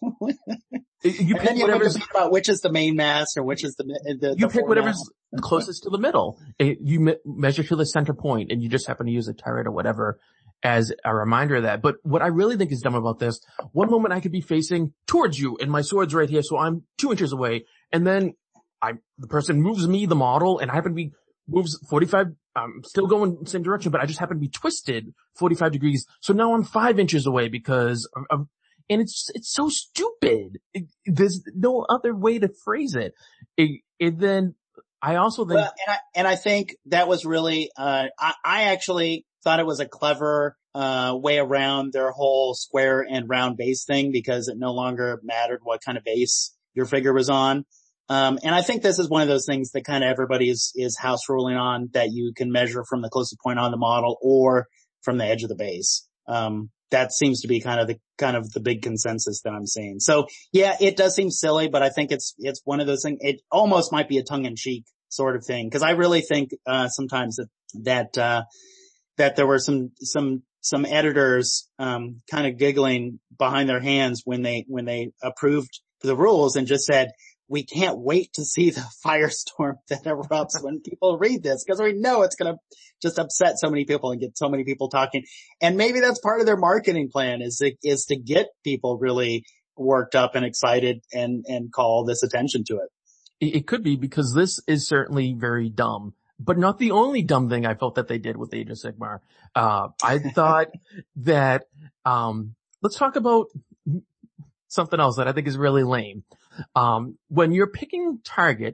you pick whatever's about which is the main mast or which is the you pick whatever's closest to the middle. You measure to the center point, and you just happen to use a turret or whatever as a reminder of that. But what I really think is dumb about this, one moment I could be facing towards you and my sword's right here, so I'm 2 inches away, and then the person moves me, the model, and I happen to be moves 45, I'm still going the same direction, but I just happen to be twisted 45 degrees. So now I'm 5 inches away because of, and it's so stupid. There's no other way to phrase it. Then I also think, well, and I think that was really, I actually thought it was a clever, way around their whole square and round base thing, because it no longer mattered what kind of base your figure was on. And I think this is one of those things that kind of everybody is house ruling on, that you can measure from the closest point on the model or from the edge of the base. That seems to be kind of the big consensus that I'm seeing. So yeah, it does seem silly, but I think it's one of those things. It almost might be a tongue in cheek sort of thing. Cause I really think, sometimes that there were some editors, kind of giggling behind their hands when they approved the rules and just said, we can't wait to see the firestorm that erupts when people read this, because we know it's going to just upset so many people and get so many people talking. And maybe that's part of their marketing plan, is to get people really worked up and excited and call this attention to it. It could be, because this is certainly very dumb, but not the only dumb thing I felt that they did with Age of Sigmar. I thought that, let's talk about something else that I think is really lame. When you're picking targets,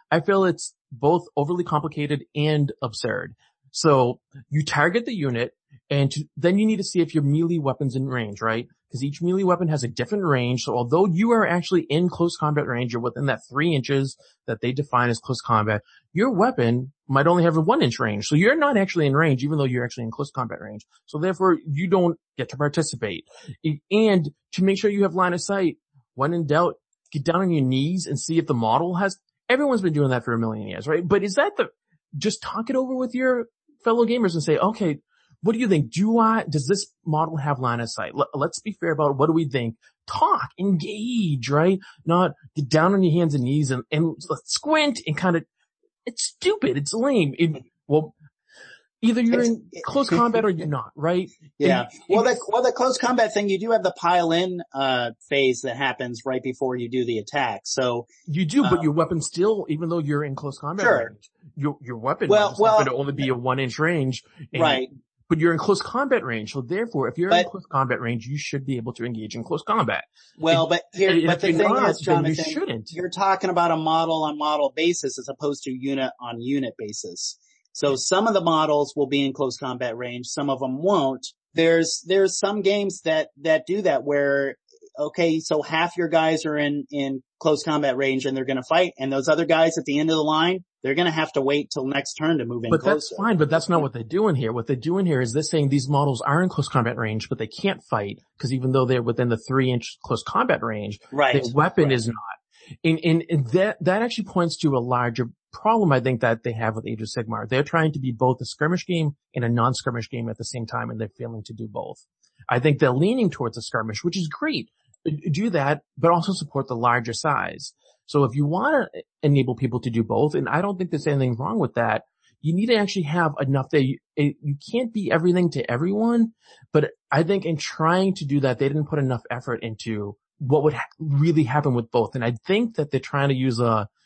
I feel it's both overly complicated and absurd. So you target the unit and then you need to see if your melee weapon's in range, right? Because each melee weapon has a different range. So although you are actually in close combat range, you're within that 3 inches that they define as close combat, your weapon might only have a 1-inch range. So you're not actually in range, even though you're actually in close combat range. So therefore, you don't get to participate. And to make sure you have line of sight, when in doubt, get down on your knees and see if the model has, everyone's been doing that for a million years, right? But is that just talk it over with your fellow gamers and say, okay, what do you think? Does this model have line of sight? Let's be fair about it. What do we think? Talk, engage, right? Not get down on your hands and knees and squint and kind of, it's stupid. It's lame. Either you're in close combat or you're not, right? Yeah. The close combat thing, you do have the pile in, phase that happens right before you do the attack. So. You do, but your weapon still, even though you're in close combat range, your weapon is going to only be a 1-inch range. Right. But you're in close combat range. So therefore, if you're in close combat range, you should be able to engage in close combat. Well, but the thing is, Jonathan, you shouldn't. You're talking about a model on model basis as opposed to unit on unit basis. So some of the models will be in close combat range. Some of them won't. There's some games that do that where, okay, so half your guys are in close combat range and they're going to fight. And those other guys at the end of the line, they're going to have to wait till next turn to move in closer. But that's fine, but that's not what they're doing here. What they're doing here is they're saying these models are in close combat range, but they can't fight because even though they're within the 3-inch close combat range, their weapon is not. And that actually points to a larger problem, I think, that they have with Age of Sigmar. They're trying to be both a skirmish game and a non-skirmish game at the same time, and they're failing to do both. I think they're leaning towards a skirmish, which is great. Do that, but also support the larger size. So if you want to enable people to do both, and I don't think there's anything wrong with that, you need to actually have enough that you can't be everything to everyone. But I think in trying to do that, they didn't put enough effort into what would really happen with both. And I think that they're trying to use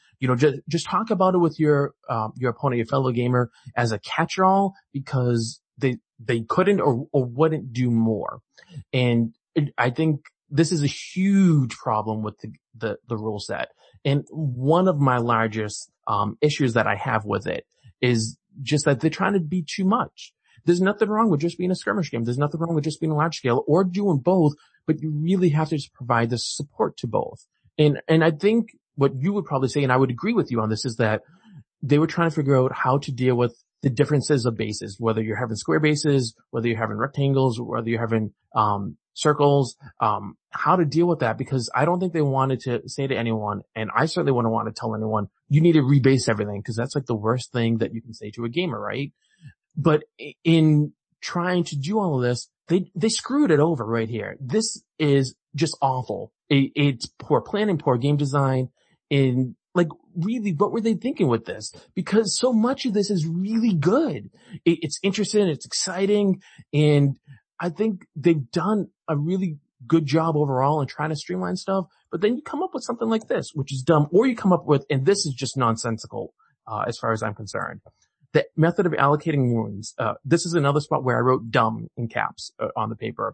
just talk about it with your opponent, your fellow gamer, as a catch-all because they couldn't or wouldn't do more. And I think this is a huge problem with the rule set. And one of my largest issues that I have with it is just that they're trying to be too much. There's nothing wrong with just being a skirmish game. There's nothing wrong with just being a large scale or doing both, but you really have to just provide the support to both. And I think what you would probably say, and I would agree with you on this, is that they were trying to figure out how to deal with the differences of bases, whether you're having square bases, whether you're having rectangles, whether you're having circles, how to deal with that, because I don't think they wanted to say to anyone, and I certainly wouldn't want to tell anyone, you need to rebase everything, because that's like the worst thing that you can say to a gamer, right? But in trying to do all of this, they screwed it over right here. This is just awful. It's poor planning, poor game design, and like really, what were they thinking with this? Because so much of this is really good. It's interesting, it's exciting, and I think they've done a really good job overall in trying to streamline stuff, but then you come up with something like this, which is dumb, or you come up with, and this is just nonsensical, as far as I'm concerned, the method of allocating wounds. This is another spot where I wrote dumb in caps on the paper.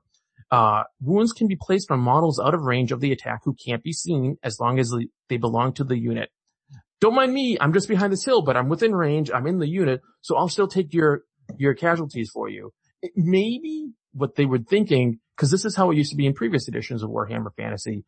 Wounds can be placed on models out of range of the attack who can't be seen as long as they belong to the unit. Don't mind me, I'm just behind this hill, but I'm within range, I'm in the unit, so I'll still take your casualties for you. Maybe what they were thinking, because this is how it used to be in previous editions of Warhammer Fantasy,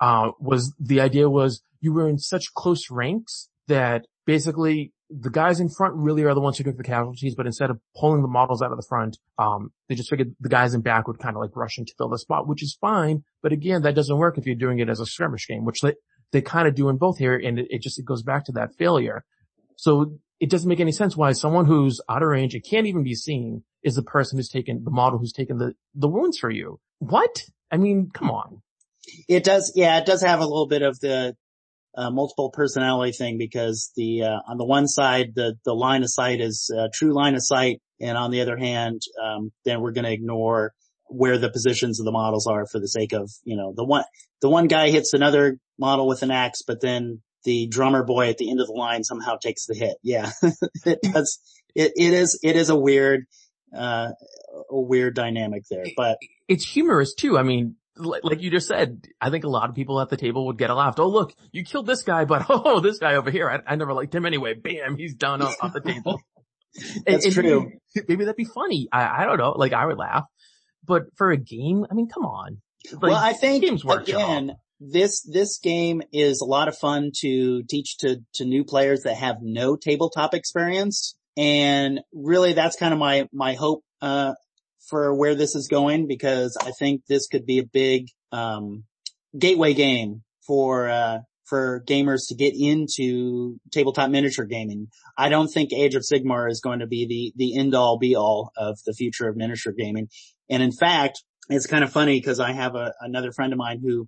was the idea was you were in such close ranks that basically the guys in front really are the ones who took the casualties, but instead of pulling the models out of the front, they just figured the guys in back would kind of like rush in to fill the spot, which is fine. But again, that doesn't work if you're doing it as a skirmish game, which they kind of do in both here, and it goes back to that failure. So it doesn't make any sense why someone who's out of range and can't even be seen is the person who's taken the model who's taken the wounds for you. What? I mean, come on. It does have a little bit of the multiple personality thing, because on the one side, the line of sight is true line of sight, and on the other hand, then we're going to ignore where the positions of the models are for the sake of, the one guy hits another model with an axe, but then the drummer boy at the end of the line somehow takes the hit. Yeah, it does. It is a weird dynamic there, but it's humorous too. I mean, like you just said, I think a lot of people at the table would get a laugh. Oh, look, you killed this guy, but oh, this guy over here, I never liked him anyway. Bam, he's done off the table. That's true. Maybe that'd be funny. I don't know. Like I would laugh, but for a game, I mean, come on. Like, well, I think games again, this game is a lot of fun to teach to new players that have no tabletop experience. And really that's kind of my hope, for where this is going, because I think this could be a big, gateway game for gamers to get into tabletop miniature gaming. I don't think Age of Sigmar is going to be the end all be all of the future of miniature gaming. And in fact, it's kind of funny because I have another friend of mine who,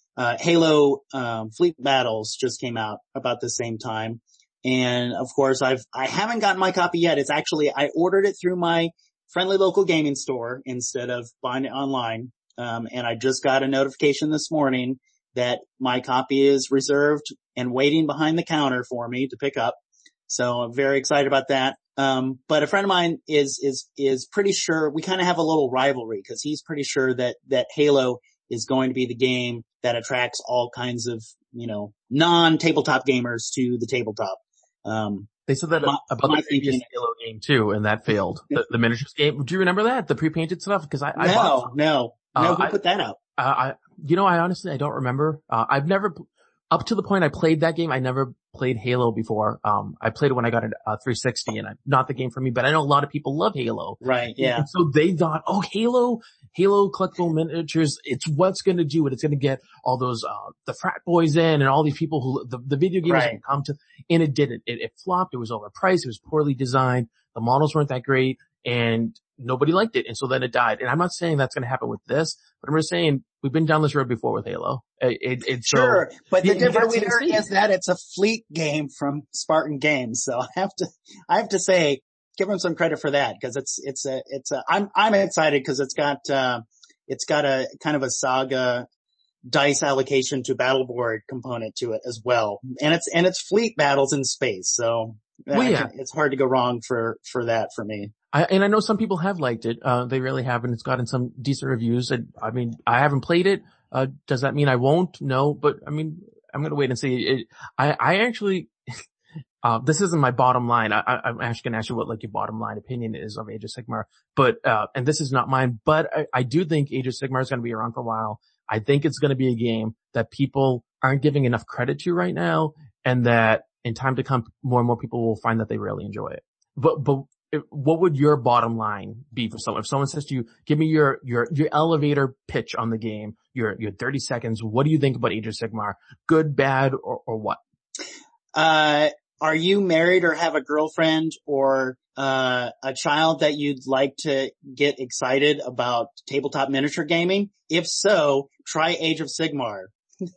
Halo, Fleet Battles just came out about the same time. And of course I haven't gotten my copy yet. It's actually, I ordered it through my friendly local gaming store instead of buying it online. And I just got a notification this morning that my copy is reserved and waiting behind the counter for me to pick up. So I'm very excited about that. But a friend of mine is pretty sure we kind of have a little rivalry because he's pretty sure that Halo is going to be the game that attracts all kinds of, non-tabletop gamers to the tabletop. They said that about the previous Halo game too, and that failed. The miniatures game. Do you remember that? The pre-painted stuff? Because No, who put that out? I honestly, I don't remember. I've never, up to the point I played that game, I never played Halo before. I played it when I got a 360 and not the game for me, but I know a lot of people love Halo. Right, yeah. And so they thought, oh, Halo collectible miniatures, it's what's gonna do it. It's gonna get all those, the frat boys in and all these people who, the video gamers right. can come to, and it didn't. It flopped. It was overpriced. It was poorly designed. The models weren't that great and nobody liked it. And so then it died. And I'm not saying that's gonna happen with this, but I'm just saying we've been down this road before with Halo. Sure, but the difference here is that it's a Fleet game from Spartan Games. So I have to say, give them some credit for that because I'm excited because it's got a kind of a Saga dice allocation to battle board component to it as well. And it's fleet battles in space. So it's hard to go wrong for that for me. And I know some people have liked it. They really have, and it's gotten some decent reviews. And I mean, I haven't played it. Does that mean I won't? No, but I mean, I'm going to wait and see. I actually, this isn't my bottom line. I'm actually going to ask you what like your bottom line opinion is of Age of Sigmar, but, and this is not mine, but I do think Age of Sigmar is going to be around for a while. I think it's going to be a game that people aren't giving enough credit to right now, and that in time to come, more and more people will find that they really enjoy it. But what would your bottom line be for someone? If someone says to you, give me your elevator pitch on the game, your 30 seconds, what do you think about Age of Sigmar? Good, bad, or what? Are you married or have a girlfriend or a child that you'd like to get excited about tabletop miniature gaming? If so, try Age of Sigmar.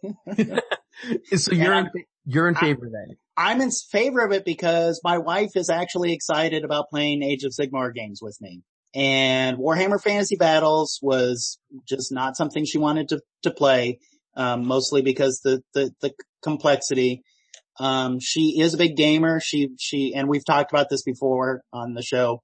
So you're in favor of that? I'm in favor of it because my wife is actually excited about playing Age of Sigmar games with me. And Warhammer Fantasy Battles was just not something she wanted to play, mostly because the complexity. She is a big gamer. And we've talked about this before on the show.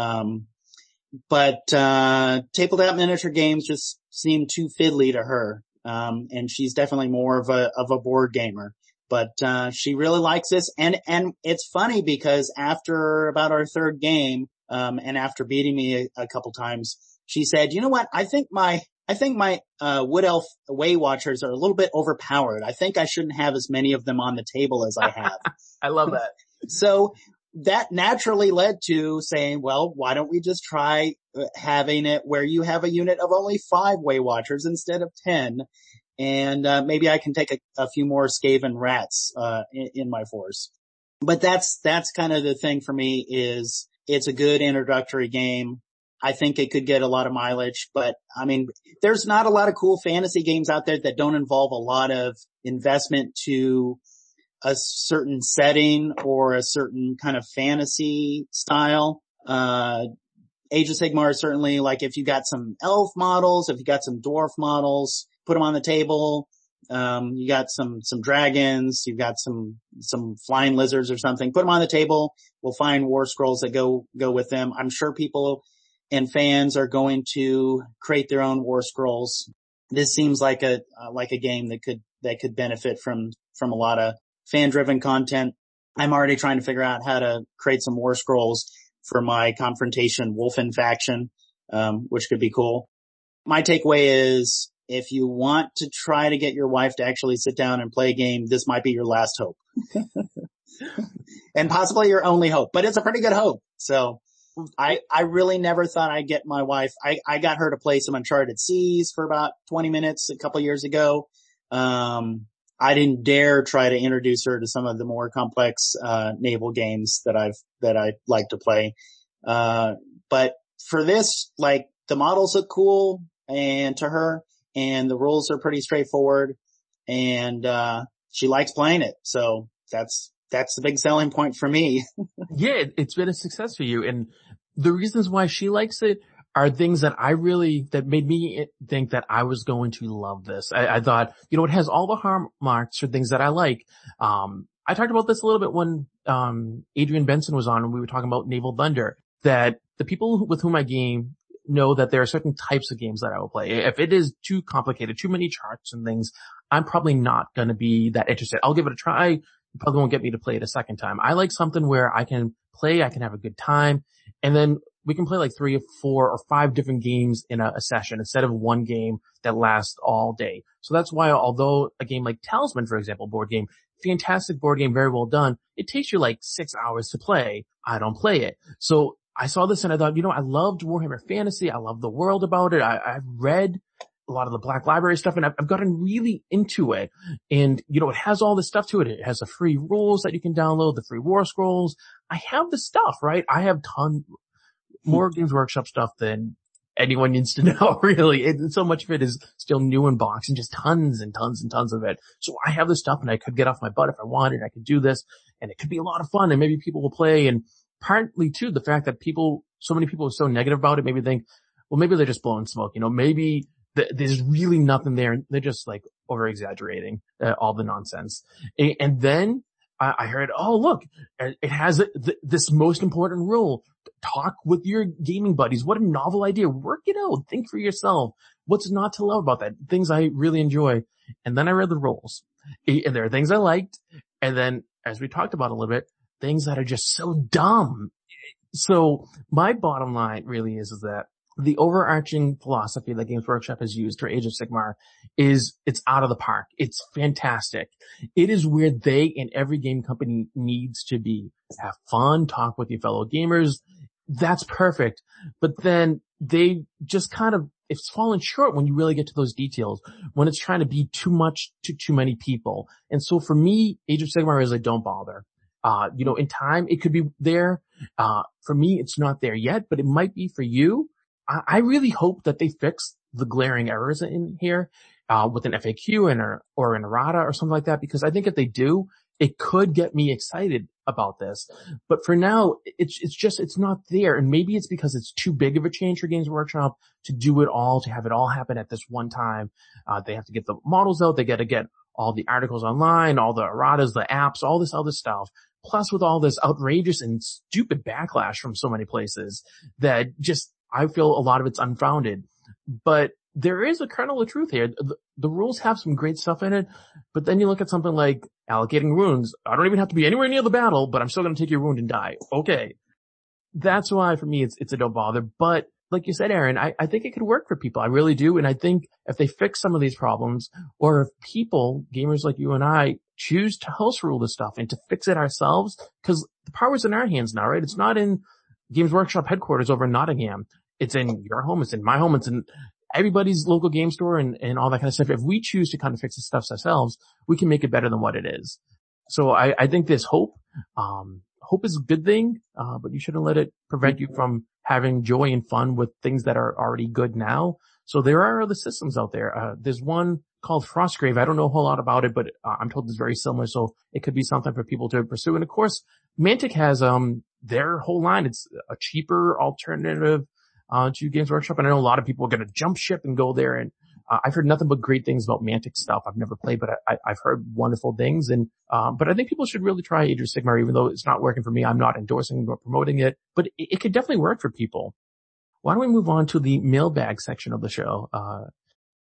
But tabletop miniature games just seem too fiddly to her. And she's definitely more of a board gamer. But she really likes this. And it's funny because after about our third game, and after beating me a couple times, she said, you know what? I think my Wood Elf Way Watchers are a little bit overpowered. I think I shouldn't have as many of them on the table as I have. I love that. So that naturally led to saying, well, why don't we just try having it where you have a unit of only 5 Way Watchers instead of 10? And maybe I can take a few more Skaven rats in my force. But that's kind of the thing for me is it's a good introductory game. I think it could get a lot of mileage, but I mean, there's not a lot of cool fantasy games out there that don't involve a lot of investment to a certain setting or a certain kind of fantasy style. Age of Sigmar is certainly like if you got some elf models, if you got some dwarf models, put them on the table. You got some dragons, you've got some flying lizards or something, put them on the table. We'll find war scrolls that go with them. I'm sure people and fans are going to create their own war scrolls. this seems like a game that could benefit from a lot of fan driven content. I'm already trying to figure out how to create some war scrolls for my Confrontation Wolfen faction, which could be cool. My takeaway is, if you want to try to get your wife to actually sit down and play a game, this might be your last hope. And possibly your only hope, but it's a pretty good hope. So I really never thought I'd get my wife. I got her to play some Uncharted Seas for about 20 minutes a couple years ago. I didn't dare try to introduce her to some of the more complex, naval games that I like to play. But for this, like, the models look cool and to her, and the rules are pretty straightforward, and, she likes playing it. So that's the big selling point for me. Yeah, it's been a success for you. And the reasons why she likes it are things that that made me think that I was going to love this. I thought, it has all the hallmarks for things that I like. I talked about this a little bit when, Adrian Benson was on and we were talking about Naval Thunder, that the people with whom I game know that there are certain types of games that I will play. If it is too complicated, too many charts and things, I'm probably not going to be that interested. I'll give it a try. You probably won't get me to play it a second time. I like something where I can play, I can have a good time, and then we can play like 3 or 4 or 5 different games in a session instead of one game that lasts all day. So that's why, although a game like Talisman, for example, board game, fantastic board game, very well done, it takes you like 6 hours to play. I don't play it. So I saw this and I thought, I loved Warhammer Fantasy. I love the world about it. I've read a lot of the Black Library stuff and I've gotten really into it. And, it has all this stuff to it. It has the free rules that you can download, the free war scrolls. I have the stuff, right? I have more Games Workshop stuff than anyone needs to know, really. So much of it is still new in box and just tons and tons and tons of it. So I have the stuff and I could get off my butt if I wanted. I could do this and it could be a lot of fun and maybe people will play. And partly too, the fact that so many people are so negative about it, maybe think, well, maybe they're just blowing smoke. Maybe there's really nothing there. And they're just like over exaggerating all the nonsense. And then I heard, oh, look, it has this most important rule. Talk with your gaming buddies. What a novel idea. Work it out. Think for yourself. What's not to love about that? Things I really enjoy. And then I read the rules. And there are things I liked. And then, as we talked about a little bit, things that are just so dumb. So my bottom line really is that the overarching philosophy that Games Workshop has used for Age of Sigmar is it's out of the park. It's fantastic. It is where they and every game company needs to be. Have fun, talk with your fellow gamers. That's perfect. But then they just it's fallen short when you really get to those details, when it's trying to be too much to too many people. And so for me, Age of Sigmar is like, don't bother. In time, it could be there. For me, it's not there yet, but it might be for you. I really hope that they fix the glaring errors in here, with an FAQ or an errata or something like that, because I think if they do, it could get me excited about this. But for now, it's not there. And maybe it's because it's too big of a change for Games Workshop to do it all, to have it all happen at this one time. They have to get the models out. They got to get all the articles online, all the erratas, the apps, all this other stuff. Plus with all this outrageous and stupid backlash from so many places that I feel a lot of it's unfounded. But there is a kernel of truth here. The rules have some great stuff in it, but then you look at something like allocating wounds. I don't even have to be anywhere near the battle, but I'm still going to take your wound and die. Okay. That's why for me it's a don't bother. But like you said, Aaron, I think it could work for people. I really do. And I think if they fix some of these problems, or if people, gamers like you and I, choose to house rule this stuff and to fix it ourselves, because the power's in our hands now, right? It's not in Games Workshop headquarters over in Nottingham. It's in your home. It's in my home. It's in everybody's local game store and all that kind of stuff. If we choose to kind of fix the stuff ourselves, we can make it better than what it is. So I think there's hope. Hope is a good thing, but you shouldn't let it prevent you from having joy and fun with things that are already good now. So there are other systems out there. There's one called Frostgrave. I don't know a whole lot about it, but I'm told it's very similar. So it could be something for people to pursue. And of course, Mantic has their whole line. It's a cheaper alternative to Games Workshop. And I know a lot of people are going to jump ship and go there. And I've heard nothing but great things about Mantic stuff. I've never played, but I've heard wonderful things. And but I think people should really try Age of Sigmar, even though it's not working for me. I'm not endorsing or promoting it, but it could definitely work for people. Why don't we move on to the mailbag section of the show?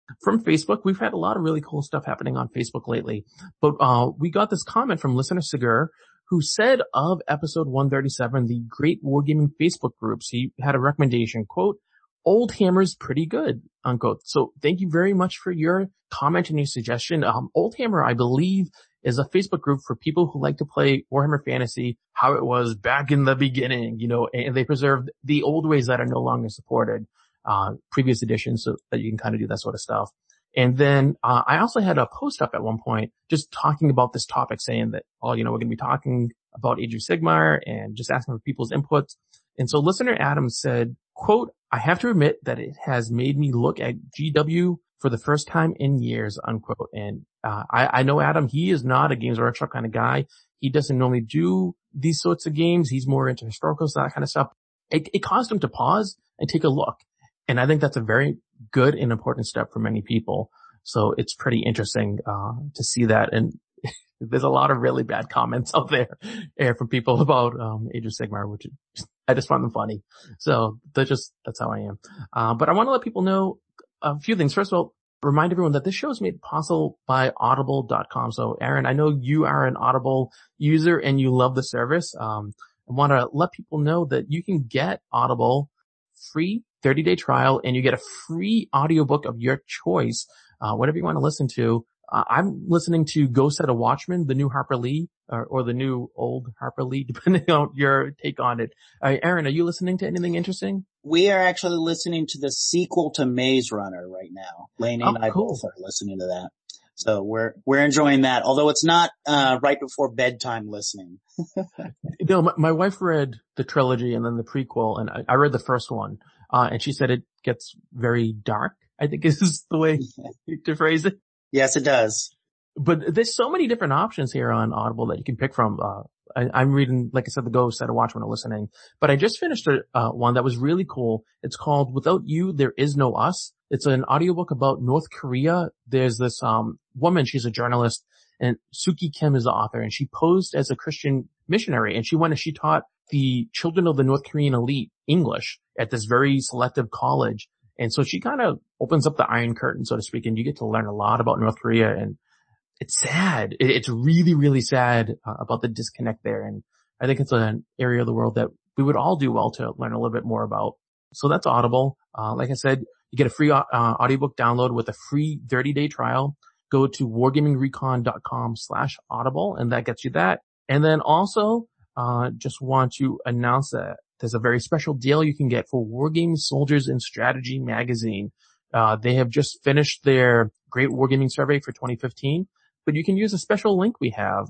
From Facebook, we've had a lot of really cool stuff happening on Facebook lately, but we got this comment from listener Sigur, who said of episode 137, the Great Wargaming Facebook groups, he had a recommendation, quote, "Old Hammer's pretty good," unquote. So thank you very much for your comment and your suggestion. Old Hammer, I believe, is a Facebook group for people who like to play Warhammer Fantasy how it was back in the beginning, and they preserved the old ways that are no longer supported, previous editions, so that you can kind of do that sort of stuff. And then, I also had a post up at one point just talking about this topic, saying that, we're going to be talking about Age of Sigmar and just asking for people's inputs. And so listener Adam said, quote, "I have to admit that it has made me look at GW for the first time in years," unquote. And, I know Adam, he is not a Games Workshop kind of guy. He doesn't normally do these sorts of games. He's more into historicals, that kind of stuff. It caused him to pause and take a look. And I think that's a very good and important step for many people. So it's pretty interesting, to see that. And there's a lot of really bad comments out there from people about, Age of Sigmar, which I just find them funny. So that's how I am. But I want to let people know a few things. First of all, remind everyone that this show is made possible by audible.com. So Aaron, I know you are an Audible user and you love the service. I want to let people know that you can get Audible free 30-day trial, and you get a free audiobook of your choice, whatever you want to listen to. I'm listening to Go Set a Watchman, the new Harper Lee, or the new old Harper Lee, depending on your take on it. Aaron, are you listening to anything interesting? We are actually listening to the sequel to Maze Runner right now. Lainey and I both are listening to that. So we're enjoying that, although it's not, right before bedtime listening. My wife read the trilogy and then the prequel, and I read the first one, and she said it gets very dark, I think is the way to phrase it. Yes, it does. But there's so many different options here on Audible that you can pick from. I'm reading, like I said, the Go Set a Watchman or listening, but I just finished one that was really cool. It's called Without You, There Is No Us. It's an audiobook about North Korea. There's this woman, she's a journalist, and Suki Kim is the author, and she posed as a Christian missionary, and she taught the children of the North Korean elite English at this very selective college. And so she kind of opens up the Iron Curtain, so to speak, and you get to learn a lot about North Korea. And it's sad. It's really, really sad about the disconnect there. And I think it's an area of the world that we would all do well to learn a little bit more about. So that's Audible. Like I said, you get a free audiobook download with a free 30-day trial. Go to wargamingrecon.com/audible, and that gets you that. And then also, just want to announce that there's a very special deal you can get for Wargaming Soldiers and Strategy magazine. They have just finished their Great Wargaming Survey for 2015, but you can use a special link we have,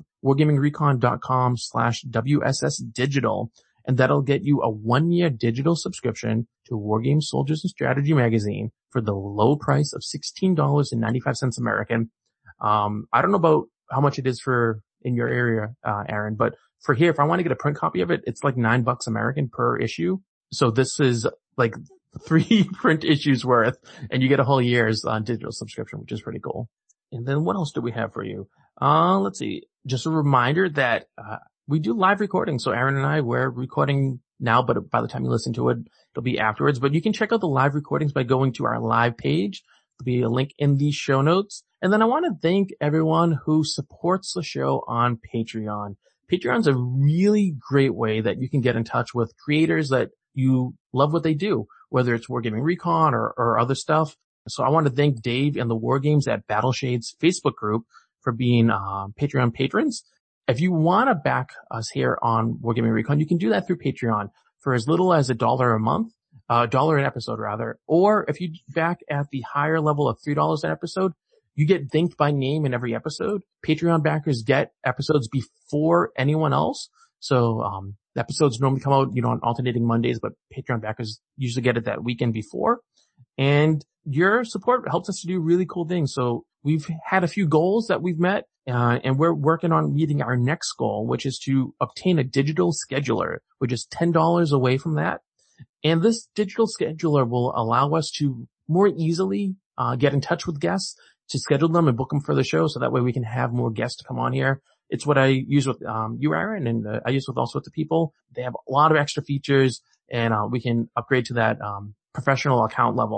wargamingrecon.com/WSS digital, and that'll get you a 1-year digital subscription to Wargame Soldiers and Strategy magazine for the low price of $16.95 American. I don't know about how much it is in your area, Aaron, but for here, if I want to get a print copy of it, it's like $9 American per issue. So this is like 3 print issues worth, and you get a whole year's digital subscription, which is pretty cool. And then what else do we have for you? Let's see. Just a reminder that we do live recording. So Aaron and I, we're recording now, but by the time you listen to it, it'll be afterwards. But you can check out the live recordings by going to our live page. There'll be a link in the show notes. And then I want to thank everyone who supports the show on Patreon. Patreon's a really great way that you can get in touch with creators that you love what they do, whether it's Wargaming Recon or other stuff. So I want to thank Dave and the War Games at Battleshades Facebook group for being Patreon patrons. If you want to back us here on Wargaming Recon, you can do that through Patreon for as little as $1 a month, $1 an episode rather. Or if you back at the higher level of $3 an episode, you get thanked by name in every episode. Patreon backers get episodes before anyone else. So the episodes normally come out, on alternating Mondays, but Patreon backers usually get it that weekend before. And your support helps us to do really cool things. So we've had a few goals that we've met, and we're working on meeting our next goal, which is to obtain a digital scheduler, which is $10 away from that. And this digital scheduler will allow us to more easily get in touch with guests, to schedule them and book them for the show, so that way we can have more guests to come on here. It's what I use with you, Aaron, and I use with all sorts of people. They have a lot of extra features, and we can upgrade to that professional account level.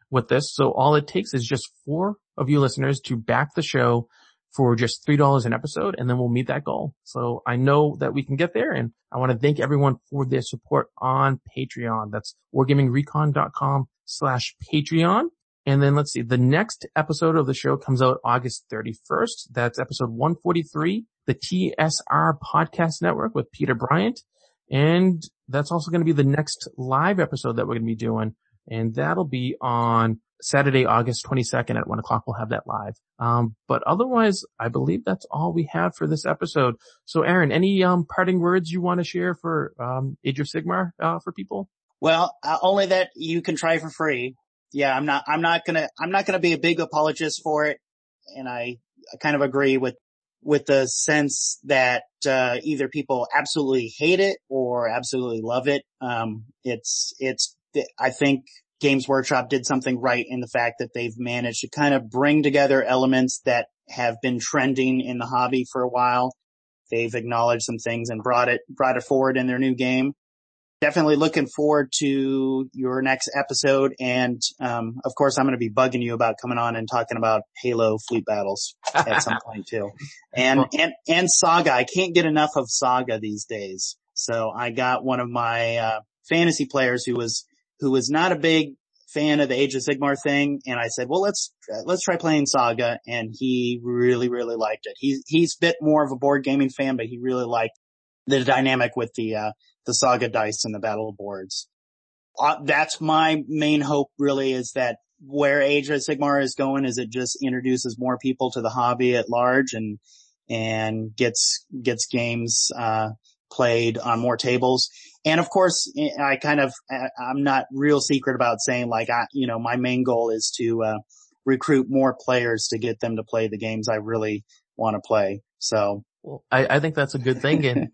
with this. So all it takes is just 4 of you listeners to back the show for just $3 an episode, and then we'll meet that goal. So I know that we can get there, and I want to thank everyone for their support on Patreon. That's wargamingrecon.com/Patreon. And then let's see, the next episode of the show comes out August 31st. That's episode 143, the TSR Podcast Network with Peter Bryant. And that's also going to be the next live episode that we're going to be doing. And that'll be on Saturday, August 22nd at 1 o'clock. We'll have that live. But otherwise, I believe that's all we have for this episode. So Aaron, any, parting words you want to share for, Age of Sigmar, for people? Well, only that you can try for free. Yeah, I'm not gonna be a big apologist for it. And I kind of agree with the sense that, either people absolutely hate it or absolutely love it. I think Games Workshop did something right in the fact that they've managed to kind of bring together elements that have been trending in the hobby for a while. They've acknowledged some things and brought it forward in their new game. Definitely looking forward to your next episode. And, of course, I'm going to be bugging you about coming on and talking about Halo fleet battles at some point too. And Saga. I can't get enough of Saga these days. So I got one of my, fantasy players who was not a big fan of the Age of Sigmar thing. And I said, well, let's try playing Saga. And he really, really liked it. He's a bit more of a board gaming fan, but he really liked the dynamic with the Saga dice and the battle boards. That's my main hope really, is that where Age of Sigmar is going is it just introduces more people to the hobby at large and gets games, played on more tables. And of course, I'm not real secret about saying like, my main goal is to, recruit more players to get them to play the games I really want to play. So. Well, I think that's a good thing. And,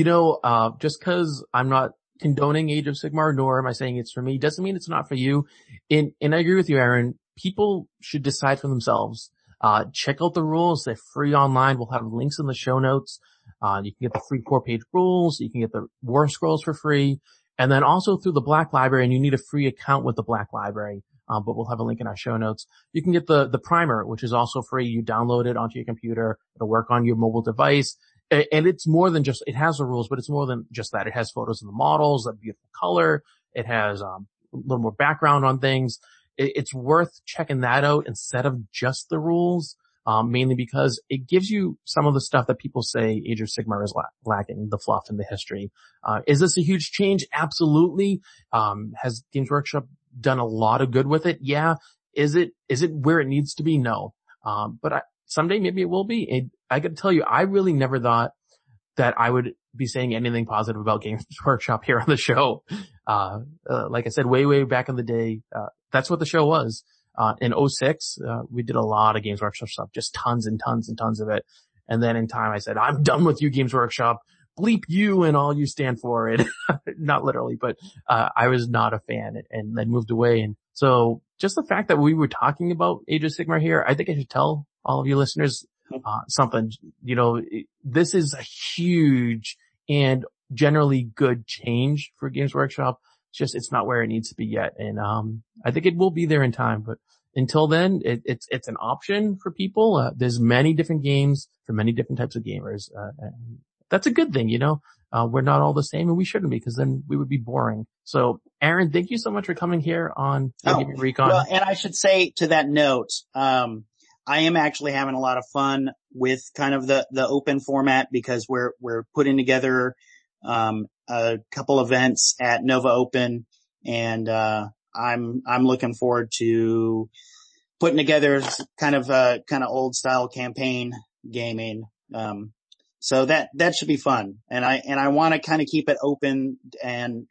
just cause I'm not condoning Age of Sigmar, nor am I saying it's for me, doesn't mean it's not for you. And I agree with you, Aaron. People should decide for themselves. Check out the rules. They're free online. We'll have links in the show notes. You can get the free 4-page rules. You can get the War Scrolls for free. And then also through the Black Library, and you need a free account with the Black Library. But we'll have a link in our show notes. You can get the primer, which is also free. You download it onto your computer. It'll work on your mobile device. And it's more than just, it has the rules, but it's more than just that. It has photos of the models, a beautiful color. It has, a little more background on things. It's worth checking that out instead of just the rules. Mainly because it gives you some of the stuff that people say Age of Sigmar is lacking, the fluff and the history. Is this a huge change? Absolutely. Has Games Workshop done a lot of good with it? Yeah. Is it where it needs to be? No. But someday maybe it will be. I gotta tell you, I really never thought that I would be saying anything positive about Games Workshop here on the show. Like I said, way back in the day, that's what the show was. In 2006, we did a lot of Games Workshop stuff, just tons and tons and tons of it. And then in time I said, I'm done with you, Games Workshop. Bleep you and all you stand for it. Not literally, but, I was not a fan and then moved away. And so just the fact that we were talking about Age of Sigmar here, I think I should tell all of you listeners, something. This is a huge and generally good change for Games Workshop. It's not where it needs to be yet. And, I think it will be there in time, but until then, it's an option for people. There's many different games for many different types of gamers. And that's a good thing, we're not all the same, and we shouldn't be, because then we would be boring. So Aaron, thank you so much for coming here on Wargaming Recon. Well, and I should say to that note, I am actually having a lot of fun with kind of the open format, because we're putting together, a couple events at Nova Open, and, I'm looking forward to putting together kind of old style campaign gaming. So that should be fun. And I want to kind of keep it open, and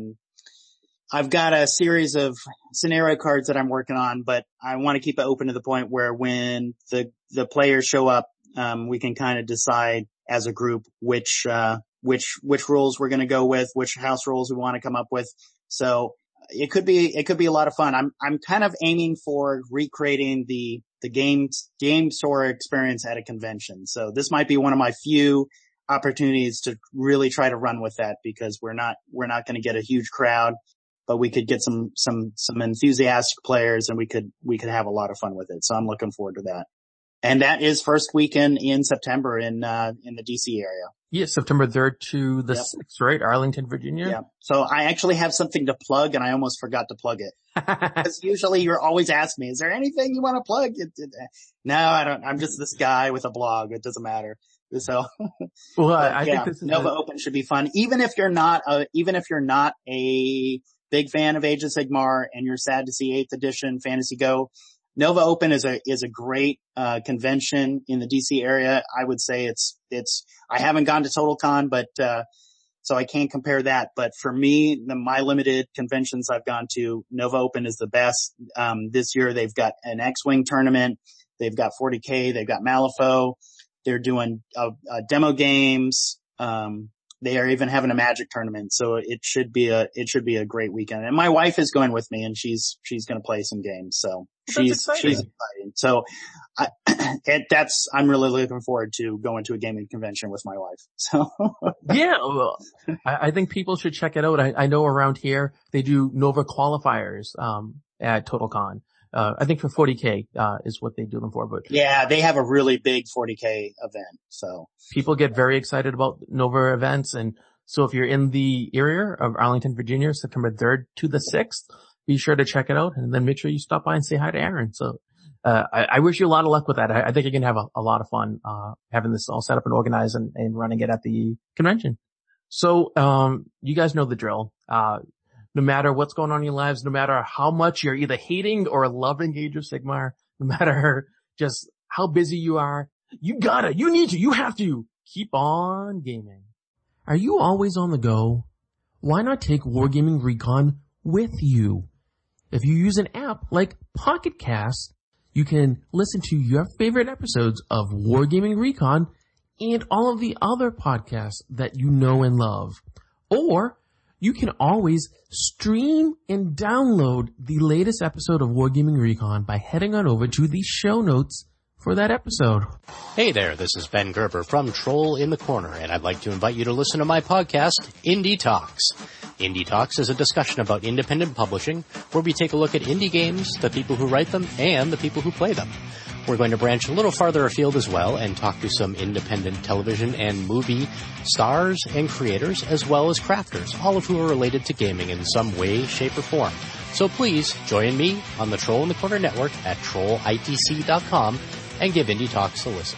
I've got a series of scenario cards that I'm working on, but I want to keep it open to the point where when the players show up, we can kind of decide as a group which rules we're going to go with, which house rules we want to come up with. So it could be a lot of fun. I'm kind of aiming for recreating the game store experience at a convention. So this might be one of my few opportunities to really try to run with that, because we're not going to get a huge crowd. but we could get some enthusiastic players, and we could have a lot of fun with it. So I'm looking forward to that. And that is first weekend in September in the DC area. Yeah, September 3rd to the 6th, right? Arlington, Virginia. Yeah. So I actually have something to plug, and I almost forgot to plug it. Because usually you're always asking me, is there anything you want to plug? No, I don't. I'm just this guy with a blog. It doesn't matter. So, well, I think this is Nova Open should be fun. Even if you're not a big fan of Age of Sigmar and you're sad to see 8th edition Fantasy Go, Nova Open is a great, convention in the DC area. I would say I haven't gone to TotalCon, but, so I can't compare that. But for me, my limited conventions I've gone to, Nova Open is the best. This year they've got an X-Wing tournament. They've got 40K. They've got Malifaux. They're doing, demo games. They are even having a Magic tournament. So it should be a great weekend. And my wife is going with me, and she's going to play some games. So she's exciting. So I'm really looking forward to going to a gaming convention with my wife. So yeah, well, I think people should check it out. I know around here they do Nova qualifiers, at TotalCon. I think for 40K, is what they do them for, but. Yeah, they have a really big 40K event, so. People get very excited about Nova events, and so if you're in the area of Arlington, Virginia, September 3rd to the 6th, be sure to check it out, and then make sure you stop by and say hi to Aaron. So, I wish you a lot of luck with that. I think you're gonna have a lot of fun, having this all set up and organized and running it at the convention. So, you guys know the drill. No matter what's going on in your lives, no matter how much you're either hating or loving Age of Sigmar, no matter just how busy you are, you have to keep on gaming. Are you always on the go? Why not take Wargaming Recon with you? If you use an app like Pocket Cast, you can listen to your favorite episodes of Wargaming Recon and all of the other podcasts that you know and love. Or you can always stream and download the latest episode of Wargaming Recon by heading on over to the show notes for that episode. Hey there, this is Ben Gerber from Troll in the Corner, and I'd like to invite you to listen to my podcast, Indie Talks. Indie Talks is a discussion about independent publishing, where we take a look at indie games, the people who write them, and the people who play them. We're going to branch a little farther afield as well and talk to some independent television and movie stars and creators, as well as crafters, all of who are related to gaming in some way, shape, or form. So please join me on the Troll in the Corner network at trollitc.com and give Indie Talks a listen.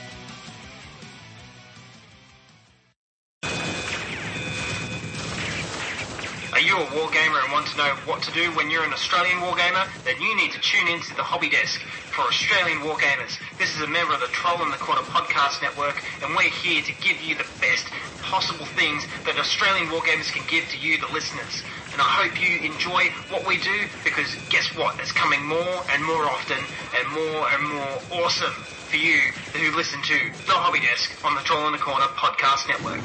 Are you a wargamer and want to know what to do when you're an Australian wargamer? Then you need to tune in to the Hobby Desk for Australian wargamers. This is a member of the Troll in the Corner podcast network, and we're here to give you the best possible things that Australian wargamers can give to you, the listeners. And I hope you enjoy what we do, because guess what? It's coming more and more often and more awesome for you who listen to the Hobby Desk on the Troll in the Corner podcast network.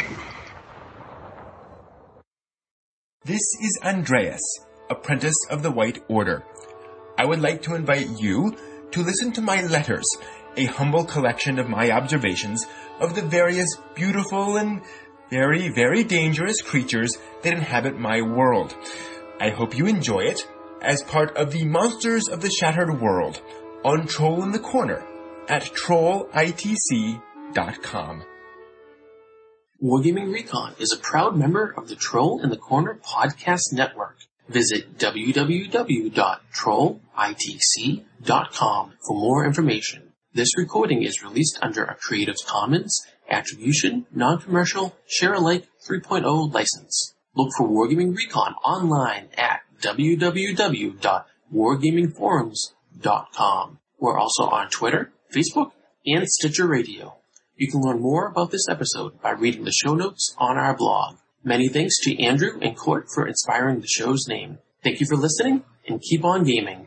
This is Andreas, apprentice of the White Order. I would like to invite you to listen to my letters, a humble collection of my observations of the various beautiful and very, very dangerous creatures that inhabit my world. I hope you enjoy it as part of the Monsters of the Shattered World on Troll in the Corner at trollitc.com. Wargaming Recon is a proud member of the Troll in the Corner podcast network. Visit www.trollitc.com for more information. This recording is released under a Creative Commons Attribution, Non-Commercial, Share-alike 3.0 license. Look for Wargaming Recon online at www.wargamingforums.com. We're also on Twitter, Facebook, and Stitcher Radio. You can learn more about this episode by reading the show notes on our blog. Many thanks to Andrew and Court for inspiring the show's name. Thank you for listening, and keep on gaming.